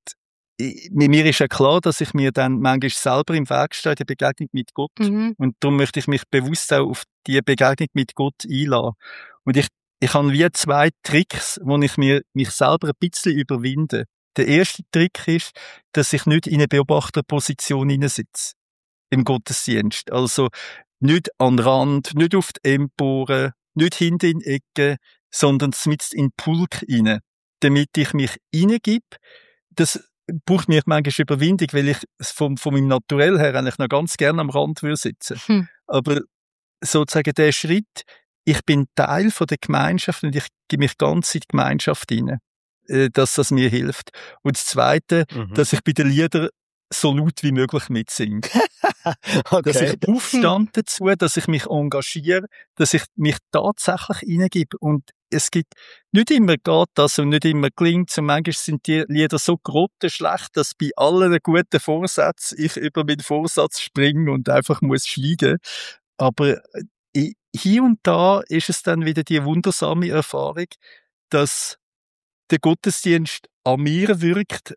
mir ist ja klar, dass ich mir dann manchmal selber im Weg stehe, die Begegnung mit Gott. Mhm. Und darum möchte ich mich bewusst auch auf die Begegnung mit Gott einlassen. Und ich, ich habe wie zwei Tricks, wo ich mir, mich selber ein bisschen überwinde. Der erste Trick ist, dass ich nicht in eine Beobachterposition hineinsitze im Gottesdienst. Also nicht an den Rand, nicht auf die Empore, nicht hinten in die Ecke, sondern mitten in den Pulk rein, damit ich mich hineingebe. Das braucht mir manchmal Überwindung, weil ich vom, von meinem Naturell her eigentlich noch ganz gerne am Rand würde sitzen. Hm. Aber sozusagen der Schritt, ich bin Teil von der Gemeinschaft und ich gebe mich ganz in die Gemeinschaft hinein, dass das mir hilft. Und das Zweite, mhm. dass ich bei den Liedern so laut wie möglich mitsinge. Okay. Dass ich aufstand dazu, dass ich mich engagiere, dass ich mich tatsächlich hineingebe. Und es gibt, nicht immer geht das und nicht immer gelingt. Und manchmal sind die Lieder so grottenschlecht, dass bei allen guten Vorsätzen ich über meinen Vorsatz springe und einfach muss schweigen. Aber hier und da ist es dann wieder die wundersame Erfahrung, dass der Gottesdienst an mir wirkt,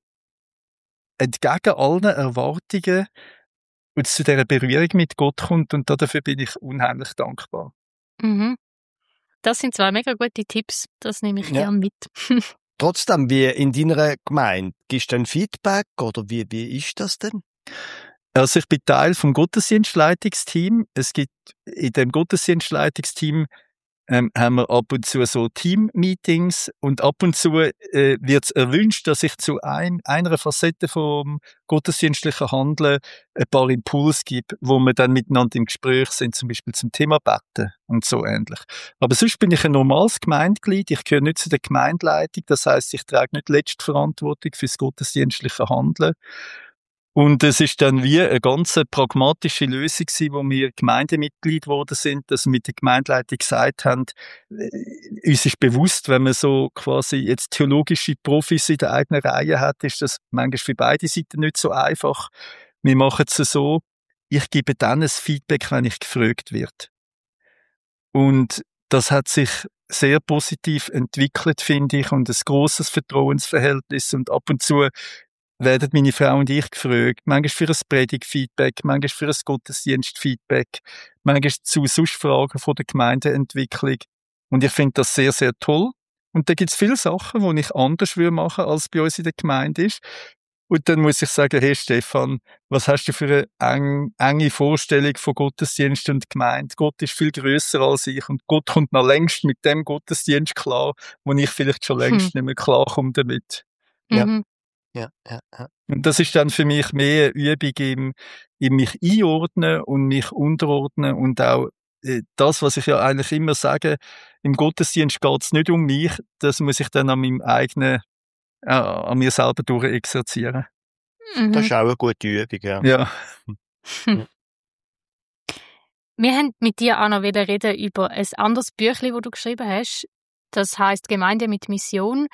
entgegen allen Erwartungen, und zu dieser Berührung mit Gott kommt, und dafür bin ich unheimlich dankbar. Mhm. Das sind zwei mega gute Tipps, das nehme ich ja. gern mit. Trotzdem, wie in deiner Gemeinde, gibst du ein Feedback oder wie, wie ist das denn? Also ich bin Teil vom Gottesdienstleitungsteam. Es gibt in dem Gottesdienstleitungsteam Ähm, haben wir ab und zu so Team-Meetings, und ab und zu äh, wird es erwünscht, dass ich zu ein, einer Facette vom gottesdienstlichen Handeln ein paar Impulse gebe, wo wir dann miteinander im Gespräch sind, zum Beispiel zum Thema Beten und so ähnlich. Aber sonst bin ich ein normales Gemeindeglied, ich gehöre nicht zu der Gemeindeleitung, das heisst, ich trage nicht letzte Verantwortung fürs gottesdienstliche Handeln. Und es ist dann wie eine ganz pragmatische Lösung gewesen, wo wir Gemeindemitglied geworden sind, dass wir mit der Gemeindeleitung gesagt haben, äh, uns ist bewusst, wenn man so quasi jetzt theologische Profis in der eigenen Reihe hat, ist das manchmal für beide Seiten nicht so einfach. Wir machen es so, ich gebe dann ein Feedback, wenn ich gefragt werde. Und das hat sich sehr positiv entwickelt, finde ich, und ein grosses Vertrauensverhältnis, und ab und zu werden meine Frau und ich gefragt, manchmal für ein Predigtfeedback, manchmal für ein Gottesdienstfeedback, manchmal zu sonst Fragen von der Gemeindeentwicklung. Und ich finde das sehr, sehr toll. Und da gibt es viele Sachen, die ich anders würde machen, als bei uns in der Gemeinde ist. Und dann muss ich sagen, hey Stefan, was hast du für eine eng, enge Vorstellung von Gottesdienst und Gemeinde? Gott ist viel grösser als ich, und Gott kommt noch längst mit dem Gottesdienst klar, wo ich vielleicht schon längst hm. nicht mehr klarkomme damit. Mhm. Ja, ja, ja. Und das ist dann für mich mehr Übung im, in mich einordnen und mich unterordnen und auch äh, das, was ich ja eigentlich immer sage, im Gottesdienst geht es nicht um mich, das muss ich dann an meinem eigenen, äh, an mir selber durchexerzieren. Mhm. Das ist auch eine gute Übung, ja. Ja. Hm. Wir haben mit dir auch noch wieder reden über ein anderes Büchlein, das du geschrieben hast. Das heisst Gemeinde mit Mission.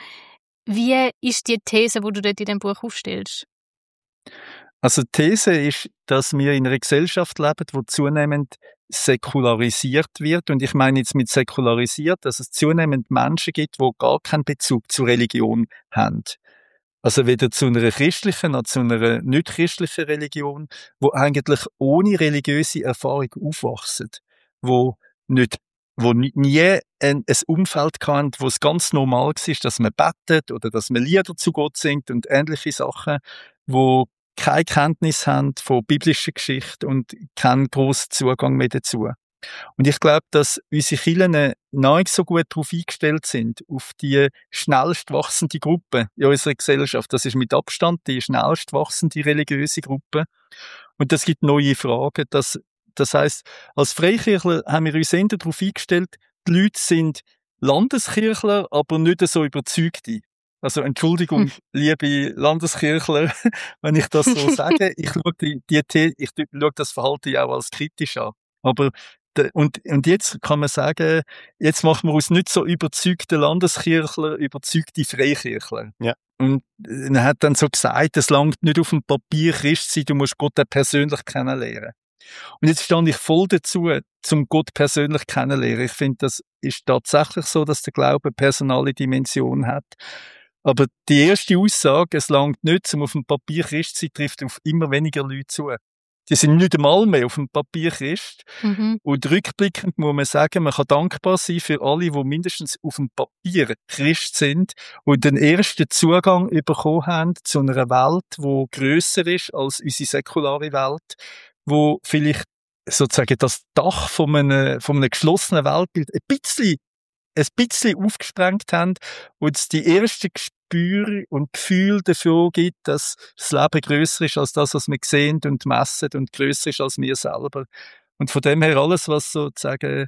Wie ist die These, die du dort in dem Buch aufstellst? Also die These ist, dass wir in einer Gesellschaft leben, die zunehmend säkularisiert wird. Und ich meine jetzt mit säkularisiert, dass es zunehmend Menschen gibt, die gar keinen Bezug zur Religion haben. Also weder zu einer christlichen noch zu einer nicht christlichen Religion, wo eigentlich ohne religiöse Erfahrung aufwachsen, wo nicht, wo nie ein, ein Umfeld kann, wo es ganz normal ist, dass man betet oder dass man Lieder zu Gott singt und ähnliche Sachen, wo keine Kenntnis haben von biblischer Geschichte und keinen grossen Zugang mehr dazu. Und ich glaube, dass unsere Kirchen noch nicht so gut darauf eingestellt sind, auf die schnellst wachsende Gruppe in unserer Gesellschaft. Das ist mit Abstand die schnellst wachsende religiöse Gruppe. Und das gibt neue Fragen. Das, das heisst, als Freikirchler haben wir uns eher darauf eingestellt, die Leute sind Landeskirchler, aber nicht so Überzeugte. Also Entschuldigung, hm. liebe Landeskirchler, wenn ich das so sage. Ich schaue, die, die, ich schaue das Verhalten auch als kritisch an. Aber Und, und jetzt kann man sagen, jetzt machen wir uns nicht so überzeugte Landeskirchler, überzeugte Freikirchler. Ja. Und er hat dann so gesagt, es langt nicht auf dem Papier Christ sein, du musst Gott auch persönlich kennenlernen. Und jetzt stand ich voll dazu, zum Gott persönlich kennenlernen. Ich finde, das ist tatsächlich so, dass der Glaube eine personale Dimension hat. Aber die erste Aussage, es langt nicht, um auf dem Papier Christ zu sein, trifft auf immer weniger Leute zu. Die sind nicht einmal mehr auf dem Papier Christ. Mhm. Und rückblickend muss man sagen, man kann dankbar sein für alle, die mindestens auf dem Papier Christ sind und den ersten Zugang bekommen haben zu einer Welt, die grösser ist als unsere säkulare Welt, wo vielleicht sozusagen das Dach von einem, von einem geschlossenen Weltbild ein bisschen ein bisschen aufgesprengt haben und es die ersten Gespüre und Gefühle dafür gibt, dass das Leben grösser ist als das, was wir sehen und messen und grösser ist als wir selber. Und von dem her alles, was sozusagen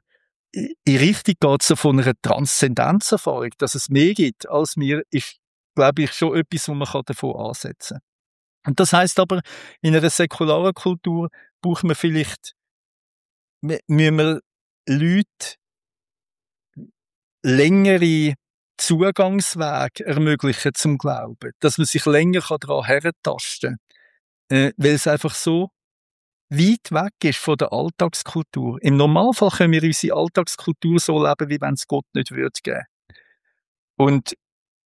in Richtung geht, so von einer Transzendenzerfahrung, dass es mehr gibt als wir, ist, glaube ich, schon etwas, wo man davon ansetzen kann. Und das heisst aber, in einer säkularen Kultur braucht man vielleicht, müssen wir Leute längere Zugangswege ermöglichen zum Glauben, dass man sich länger daran herentasten kann, äh, weil es einfach so weit weg ist von der Alltagskultur. Im Normalfall können wir unsere Alltagskultur so leben, wie wenn es Gott nicht würde geben. Und,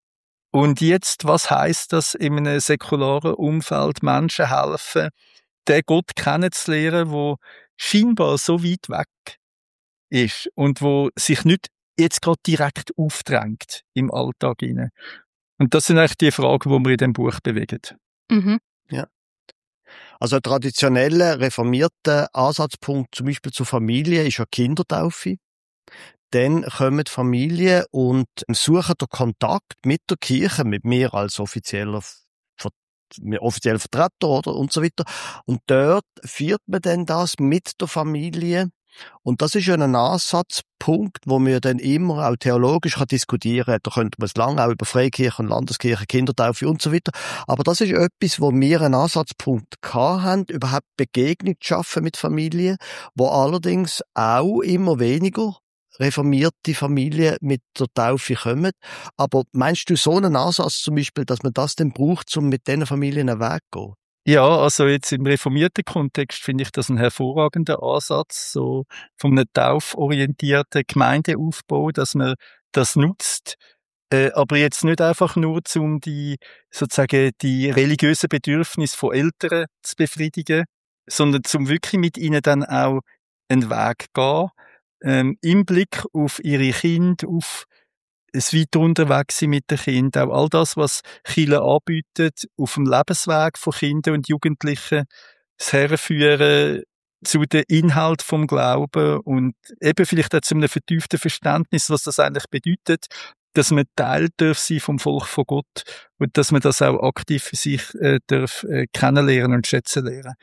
und jetzt, was heisst das, in einem säkularen Umfeld Menschen helfen, den Gott kennenzulernen, der scheinbar so weit weg ist und wo sich nicht jetzt gerade direkt aufdrängt im Alltag hinein. Und das sind eigentlich die Fragen, die wir in diesem Buch bewegen. Mhm. Ja. Also ein traditioneller, reformierter Ansatzpunkt zum Beispiel zur Familie ist ja Kindertaufe. Dann kommen die Familien und suchen den Kontakt mit der Kirche, mit mir als offizieller offizieller Vertreter oder und so weiter. Und dort führt man dann das mit der Familie. Und das ist ja ein Ansatzpunkt, wo wir dann immer auch theologisch kann diskutieren kann. Da könnte man es lange auch über Freikirche und Landeskirche, Kindertaufe und so weiter. Aber das ist etwas, wo wir einen Ansatzpunkt gehabt haben, überhaupt Begegnung zu schaffen mit Familien, wo allerdings auch immer weniger reformierte Familien mit der Taufe kommen. Aber meinst du so einen Ansatz zum Beispiel, dass man das dann braucht, um mit diesen Familien einen Weg zu gehen? Ja, also jetzt im reformierten Kontext finde ich das ein hervorragender Ansatz, so von einem tauforientierten Gemeindeaufbau, dass man das nutzt, äh, aber jetzt nicht einfach nur, um die, sozusagen, die religiösen Bedürfnisse von Eltern zu befriedigen, sondern zum wirklich mit ihnen dann auch einen Weg gehen, ähm, im Blick auf ihre Kinder, auf es weiter unterwegs sein mit den Kindern, auch all das, was Kirche anbietet, auf dem Lebensweg von Kindern und Jugendlichen, das Herführen zu den Inhalt vom Glauben und eben vielleicht auch zu einem vertieften Verständnis, was das eigentlich bedeutet, dass man Teil darf sein vom Volk von Gott und dass man das auch aktiv für sich äh, darf äh, kennenlernen und schätzen lernen.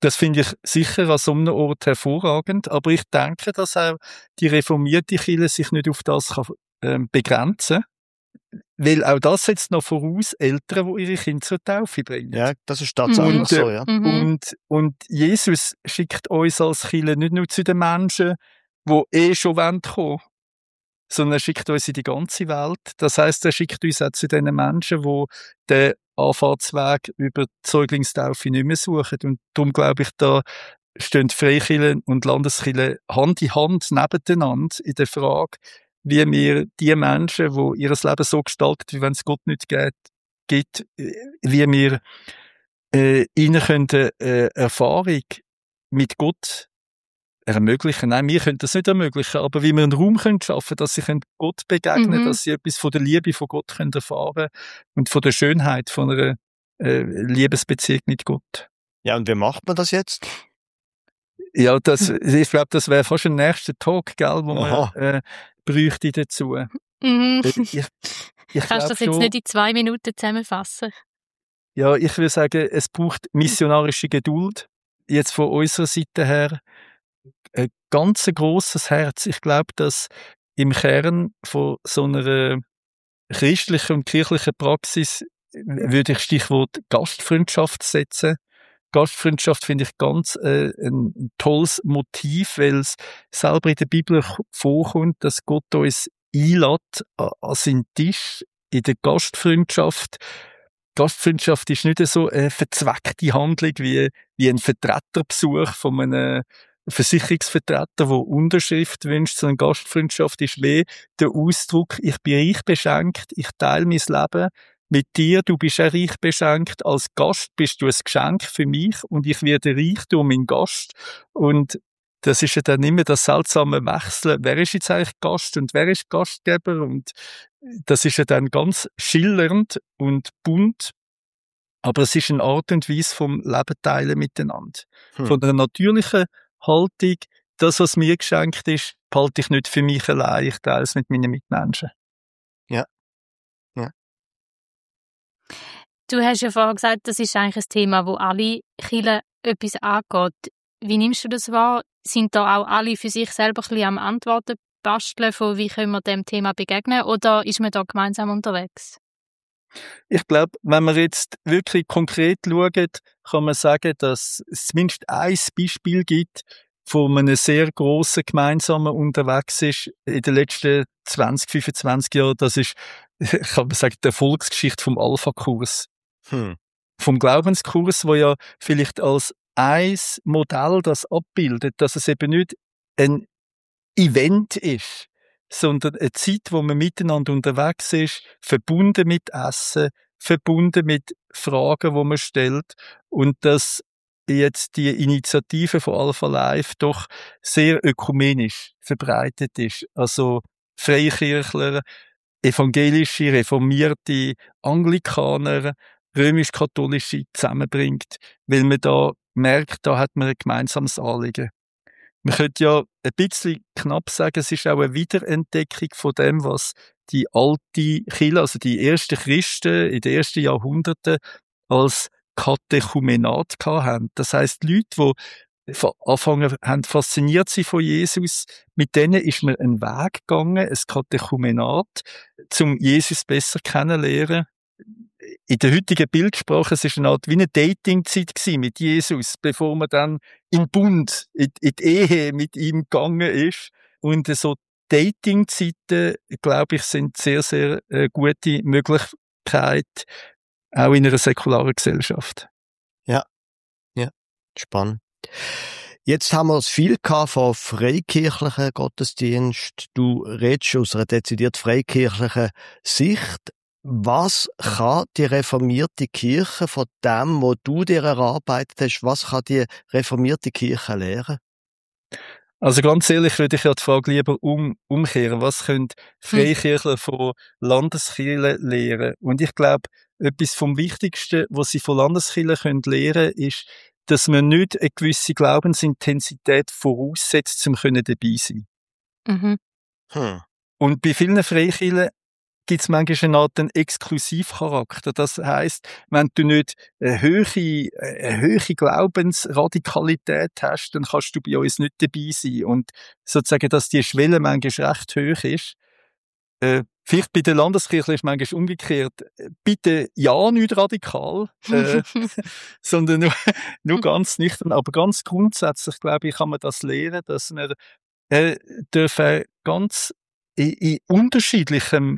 Das finde ich sicher an so einem Ort hervorragend, aber ich denke, dass auch die reformierte Kirche sich nicht auf das kann, ähm, begrenzen kann, weil auch das setzt noch voraus Eltern, die ihre Kinder zur Taufe bringen. Ja, das ist tatsächlich Mhm. so, ja. Mhm. Und, und Jesus schickt uns als Kirche nicht nur zu den Menschen, die eh schon kommen wollen, sondern er schickt uns in die ganze Welt. Das heisst, er schickt uns auch zu den Menschen, die den Anfahrtsweg über die Säuglingstaufe nicht mehr suchen. Und darum glaube ich, da stehen Freikirche und Landeskirche Hand in Hand nebeneinander in der Frage, wie wir die Menschen, die ihr Leben so gestalten, wie wenn es Gott nicht gibt, gibt wie wir äh, ihnen können äh, Erfahrung mit Gott ermöglichen. Nein, wir können das nicht ermöglichen, aber wie wir einen Raum können schaffen, dass sie Gott begegnen können, Mhm. dass sie etwas von der Liebe von Gott können erfahren und von der Schönheit von einer äh, Liebesbeziehung mit Gott. Ja, und wie macht man das jetzt? Ja, das, ich glaube, das wäre fast ein nächster Talk, gell, wo Aha. man äh, bräuchte dazu. Mhm. Ich, ich Kannst du glaub das jetzt schon, nicht in zwei Minuten zusammenfassen? Ja, ich würde sagen, es braucht missionarische Geduld. Jetzt von unserer Seite her ein ganz grosses Herz. Ich glaube, dass im Kern von so einer christlichen und kirchlichen Praxis würde ich Stichwort Gastfreundschaft setzen. Gastfreundschaft finde ich ganz äh, ein tolles Motiv, weil es selber in der Bibel vorkommt, dass Gott uns einlädt an an seinen Tisch in der Gastfreundschaft. Gastfreundschaft ist nicht so eine verzweckte Handlung wie, wie ein Vertreterbesuch von einem Versicherungsvertreter, der Unterschrift wünscht, sondern Gastfreundschaft ist wie der Ausdruck, ich bin reich beschenkt, ich teile mein Leben mit dir, du bist auch reich beschenkt, als Gast bist du ein Geschenk für mich und ich werde reich durch meinen Gast. Und das ist ja dann immer das seltsame Wechseln, wer ist jetzt eigentlich Gast und wer ist Gastgeber, und das ist ja dann ganz schillernd und bunt, aber es ist eine Art und Weise vom Leben teilen miteinander. Hm. Von einer natürlichen Haltung, das, was mir geschenkt ist, behalte ich nicht für mich allein, ich teile es mit meinen Mitmenschen. Du hast ja vorher gesagt, das ist eigentlich ein Thema, wo alle Kirchen etwas angeht. Wie nimmst du das wahr? Sind da auch alle für sich selber ein bisschen am Antworten basteln, von wie können wir dem Thema begegnen, oder ist man da gemeinsam unterwegs? Ich glaube, wenn man jetzt wirklich konkret schaut, kann man sagen, dass es zumindest ein Beispiel gibt, von einem sehr grossen gemeinsamen unterwegs ist in den letzten zwanzig, fünfundzwanzig Jahren. Das ist, kann man sagen, die Erfolgsgeschichte vom Alpha-Kurs. Hm. Vom Glaubenskurs, wo ja vielleicht als ein Modell das abbildet, dass es eben nicht ein Event ist, sondern eine Zeit, wo man miteinander unterwegs ist, verbunden mit Essen, verbunden mit Fragen, die man stellt, und dass jetzt die Initiative von Alpha Life doch sehr ökumenisch verbreitet ist. Also Freikirchler, evangelische, reformierte, Anglikaner, römisch-katholische zusammenbringt, weil man da merkt, da hat man ein gemeinsames Anliegen. Man könnte ja ein bisschen knapp sagen, es ist auch eine Wiederentdeckung von dem, was die alte Kirche, also die ersten Christen in den ersten Jahrhunderten als Katechumenat hatten. Das heisst, Leute, die von Anfang an fasziniert sind von Jesus, mit denen ist man einen Weg gegangen, ein Katechumenat, um Jesus besser kennenzulernen. In der heutigen Bildsprache, es ist eine Art wie eine Datingzeit mit Jesus, bevor man dann in Bund, in, in die Ehe mit ihm gegangen ist. Und so Datingzeiten, glaube ich, sind sehr, sehr äh, gute Möglichkeit, auch in einer säkularen Gesellschaft. Ja, ja, spannend. Jetzt haben wir es viel gehabt von freikirchlichen Gottesdienst. Du redest aus einer dezidiert freikirchlichen Sicht. Was kann die reformierte Kirche von dem, was du dir erarbeitet hast, was kann die reformierte Kirche lehren? Also ganz ehrlich würde ich ja die Frage lieber um, umkehren. Was können Freikirchler von Landeskirchen lehren? Und ich glaube, etwas vom Wichtigsten, was sie von Landeskirchen lernen können, ist, dass man nicht eine gewisse Glaubensintensität voraussetzt, um dabei sein zu Mhm. Hm. Und bei vielen Freikirchen gibt es manchmal eine Art einen Exklusivcharakter. Das heisst, wenn du nicht eine hohe, eine hohe Glaubensradikalität hast, dann kannst du bei uns nicht dabei sein. Und sozusagen, dass die Schwelle manchmal recht hoch ist. Äh, vielleicht bei der Landeskirche ist manchmal umgekehrt. Bitte ja nicht radikal, äh, sondern nur, nur ganz nüchtern. Aber ganz grundsätzlich, glaube ich, kann man das lernen, dass wir äh, dürfen ganz in, in unterschiedlichem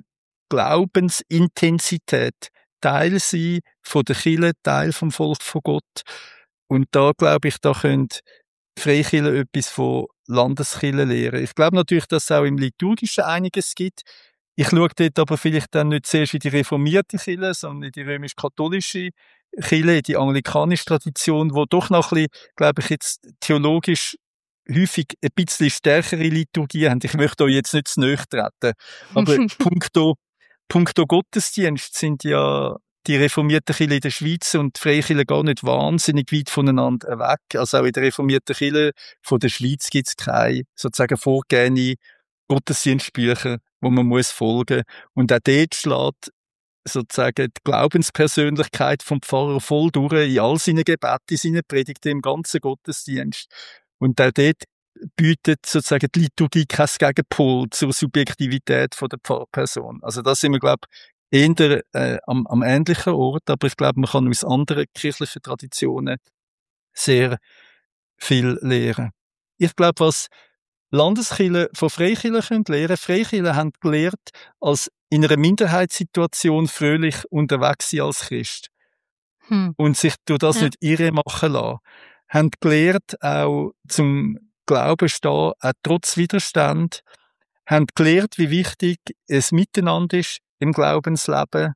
Glaubensintensität Teil sein von der Kirche, Teil vom Volk von Gott. Und da glaube ich, da können Freikirchen etwas von Landeskirchen lernen. Ich glaube natürlich, dass es auch im Liturgischen einiges gibt. Ich schaue dort aber vielleicht dann nicht zuerst in die reformierte Kirche, sondern in die römisch-katholische Kirche, in die anglikanische Tradition, wo doch noch ein bisschen, glaube ich, jetzt theologisch häufig ein bisschen stärkere Liturgie haben. Ich möchte euch jetzt nicht zu nahe treten. Aber punkto, punkto Gottesdienst sind ja die reformierten Kirchen in der Schweiz und die Freikirchen gar nicht wahnsinnig weit voneinander weg. Also auch in der reformierten Kirche von der Schweiz gibt es keine sozusagen vorgegebene Gottesdienstbücher, wo man muss folgen. Und auch dort schlägt sozusagen die Glaubenspersönlichkeit vom Pfarrer voll durch in all seinen Gebeten, in seinen Predigten, im ganzen Gottesdienst. Und auch dort bietet sozusagen die Liturgie kein Gegenpol zur Subjektivität von der Pfarrperson. Also da sind wir, glaube ich, eher äh, am, am ähnlichen Ort, aber ich glaube, man kann aus anderen kirchlichen Traditionen sehr viel lernen. Ich glaube, was Landeskirchen von Freikirchen können lernen, Freikirchen haben gelernt, als in einer Minderheitssituation fröhlich unterwegs sein als Christ. Hm. Und sich durch das ja. nicht irre machen lassen. Haben gelernt, auch zum Glauben stehen, auch trotz Widerstand. Haben gelernt, wie wichtig es miteinander ist im Glaubensleben.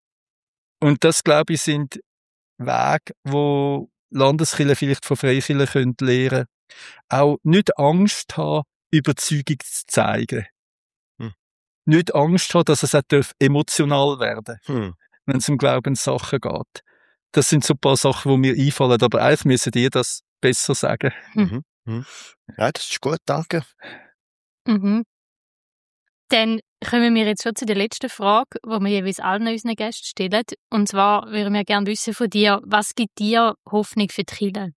Und das, glaube ich, sind Wege, wo Landeskirchen vielleicht von Freikirchen lernen können. Auch nicht Angst haben, Überzeugung zu zeigen. Hm. Nicht Angst haben, dass es auch emotional werden darf, hm. wenn es um Glaubenssachen geht. Das sind so ein paar Sachen, die mir einfallen, aber eigentlich müssen ihr das besser sagen. Mhm. Mhm. Ja, das ist gut, danke. Mhm. Dann kommen wir jetzt schon zu der letzten Frage, die wir jeweils allen unseren Gästen stellen. Und zwar würden wir gerne wissen von dir, was gibt dir Hoffnung für die Kirche?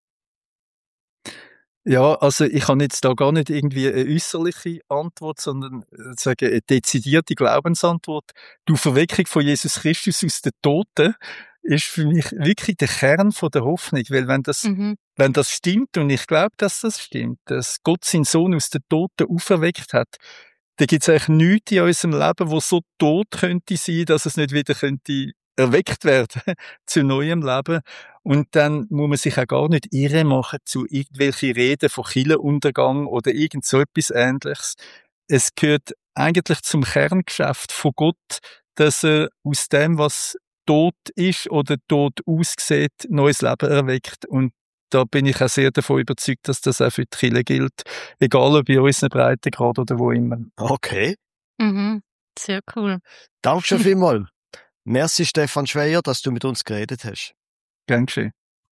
Ja, also ich habe jetzt da gar nicht irgendwie eine äußerliche Antwort, sondern sagen, eine dezidierte Glaubensantwort. Die Verweckung von Jesus Christus aus den Toten ist für mich wirklich der Kern von der Hoffnung, weil wenn das, mhm. wenn das stimmt, und ich glaube, dass das stimmt, dass Gott seinen Sohn aus den Toten auferweckt hat, dann gibt es eigentlich nichts in unserem Leben, wo so tot könnte sein, dass es nicht wieder könnte erweckt werden zu neuem Leben. Und dann muss man sich auch gar nicht irre machen zu irgendwelchen Reden von Kirchenuntergang oder irgend so etwas Ähnliches. Es gehört eigentlich zum Kerngeschäft von Gott, dass er aus dem, was tot ist oder tot aussieht, neues Leben erweckt. Und da bin ich auch sehr davon überzeugt, dass das auch für die Kirche gilt. Egal ob bei unseren Breitengrad oder wo immer. Okay. Mhm. Sehr cool. Danke schon vielmals. Merci Stefan Schweier, dass du mit uns geredet hast. Gern geschehen.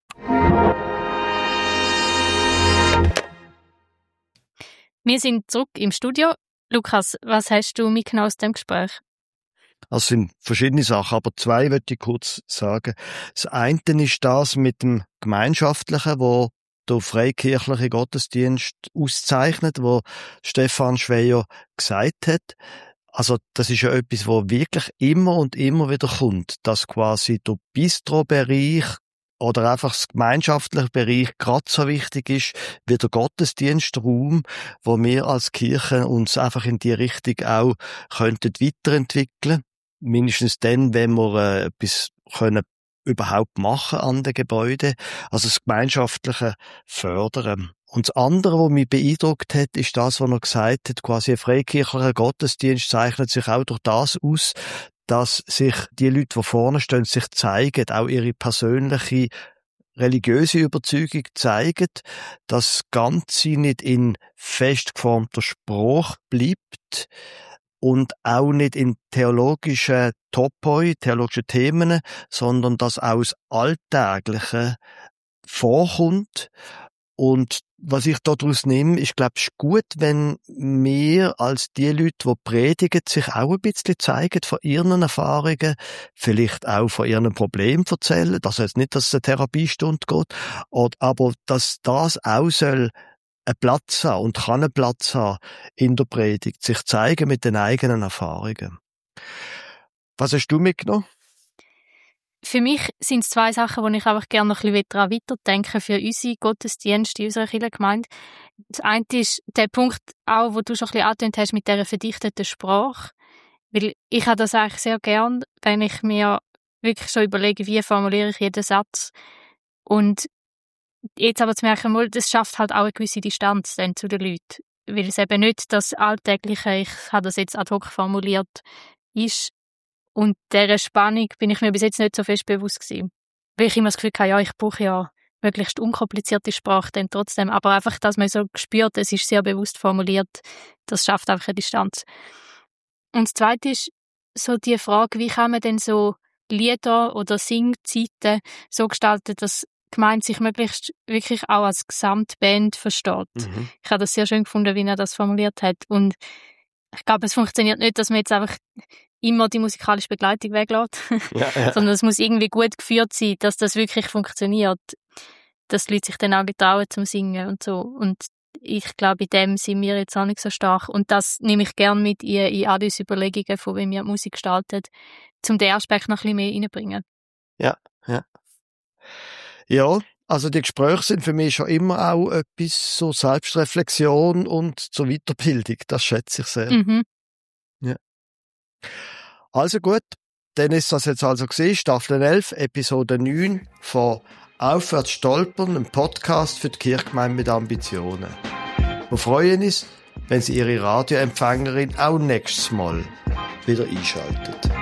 Wir sind zurück im Studio. Lukas, was hast du mitgenommen aus dem Gespräch? Also es sind verschiedene Sachen, aber zwei möchte ich kurz sagen. Das eine ist das mit dem Gemeinschaftlichen, wo der freikirchliche Gottesdienst auszeichnet, wo Stefan Schweier gesagt hat. Also das ist ja etwas, wo wirklich immer und immer wieder kommt, dass quasi der Bistro-Bereich oder einfach das gemeinschaftliche Bereich gerade so wichtig ist wie der Gottesdienstraum, wo wir als Kirche uns einfach in die Richtung auch könnten weiterentwickeln. Mindestens dann, wenn wir äh, etwas können überhaupt machen an den Gebäuden. Also das Gemeinschaftliche fördern. Und das andere, was mich beeindruckt hat, ist das, was er gesagt hat, quasi ein freikirchlicher Gottesdienst zeichnet sich auch durch das aus, dass sich die Leute, die vorne stehen, sich zeigen, auch ihre persönliche religiöse Überzeugung zeigen, dass das Ganze nicht in fest geformter Sprache bleibt und auch nicht in theologischen Topoi, theologischen Themen, sondern dass auch das Alltägliche vorkommt und was ich daraus nehme, ist, glaube ich, gut, wenn wir als die Leute, die predigen, sich auch ein bisschen zeigen von ihren Erfahrungen, vielleicht auch von ihren Problemen erzählen. Das heißt nicht, dass es eine Therapiestunde geht, aber dass das auch soll einen Platz haben und kann einen Platz haben in der Predigt, sich zeigen mit den eigenen Erfahrungen. Was hast du mitgenommen? Für mich sind es zwei Sachen, wo ich einfach gerne noch ein bisschen daran weiterdenke für unsere Gottesdienste in unserer Kirchengemeinde. Das eine ist der Punkt auch, wo du schon ein bisschen angetönt hast mit dieser verdichteten Sprache. Weil ich habe das eigentlich sehr gern, wenn ich mir wirklich schon überlege, wie formuliere ich jeden Satz. Und jetzt aber zu merken, mal, das schafft halt auch eine gewisse Distanz dann zu den Leuten. Weil es eben nicht das Alltägliche, ich habe das jetzt ad hoc formuliert, ist. Und dieser Spannung bin ich mir bis jetzt nicht so fest bewusst gewesen. Weil ich immer das Gefühl hatte, ja, ich brauche ja möglichst unkomplizierte Sprache dann trotzdem. Aber einfach, dass man so spürt, es ist sehr bewusst formuliert, das schafft einfach eine Distanz. Und das Zweite ist so die Frage, wie kann man denn so Lieder oder Singzeiten so gestalten, dass die Gemeinde sich möglichst wirklich auch als Gesamtband versteht. Mhm. Ich habe das sehr schön gefunden, wie er das formuliert hat. Und ich glaube, es funktioniert nicht, dass man jetzt einfach immer die musikalische Begleitung weglässt, ja, ja. sondern es muss irgendwie gut geführt sein, dass das wirklich funktioniert, dass die Leute sich dann auch getrauen zum Singen und so. Und ich glaube, in dem sind wir jetzt auch nicht so stark. Und das nehme ich gerne mit in, in all diese Überlegungen, von wie wir Musik gestalten, um den Aspekt noch ein bisschen mehr reinzubringen. Ja, ja. Ja, also die Gespräche sind für mich schon immer auch etwas zur Selbstreflexion und zur Weiterbildung. Das schätze ich sehr. Mhm. Ja. Also gut, dann ist das jetzt also gesehen, Staffel elf, Episode neun von Aufwärts stolpern, ein Podcast für die Kirchgemeinde mit Ambitionen. Wir freuen uns, wenn Sie Ihre Radioempfängerin auch nächstes Mal wieder einschaltet.